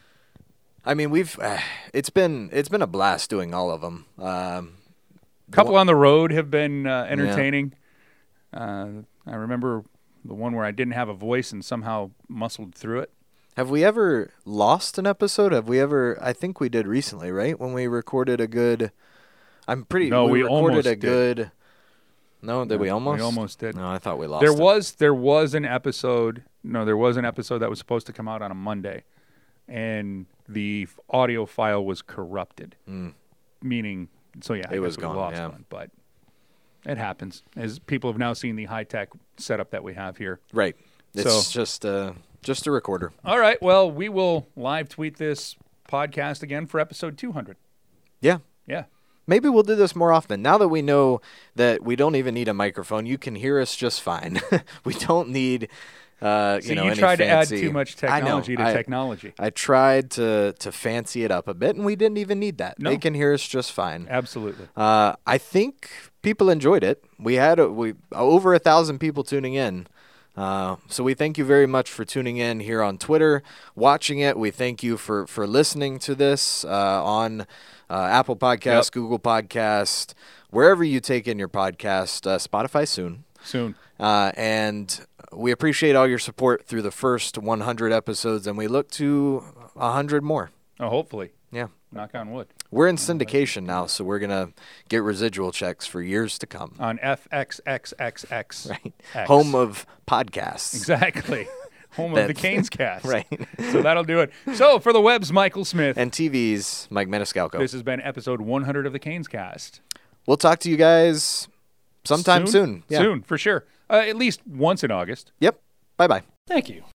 I mean, it's been a blast doing all of them. A couple on the road have been entertaining. I remember the one where I didn't have a voice and somehow muscled through it. Have we ever lost an episode? I think we did recently, right? When we recorded a good. No, we recorded almost a did. good. No, did we almost? We almost did. No, I thought we lost. There was an episode. No, there was an episode that was supposed to come out on a Monday, and the audio file was corrupted. Meaning, so yeah, It was we gone, lost yeah. one, but it happens. As people have now seen the high tech setup that we have here. Right. It's So- just a recorder. All right. Well, we will live tweet this podcast again for episode 200. Yeah. Yeah. Maybe we'll do this more often. Now that we know that we don't even need a microphone, you can hear us just fine. We don't need, You tried to add fancy- too much I know. technology to technology. I tried to fancy it up a bit, and we didn't even need that. No. They can hear us just fine. Absolutely. I think people enjoyed it. We had over 1,000 people tuning in. So we thank you very much for tuning in here on Twitter, watching it. We thank you for listening to this on Apple Podcasts, Yep. Google Podcast, wherever you take in your podcast, Spotify soon. And we appreciate all your support through the first 100 episodes, and we look to 100 more. Oh, hopefully. Yeah. Knock on wood. We're in syndication now, so we're going to get residual checks for years to come. On FXXXX. Right. X. Home of podcasts. Exactly. Home of the That's- Canes Cast. Right. So that'll do it. So for the web's Michael Smith. And TV's Mike Maniscalco. This has been episode 100 of the Canes Cast. We'll talk to you guys sometime soon. Yeah. Soon, for sure. At least once in August. Yep. Bye-bye. Thank you.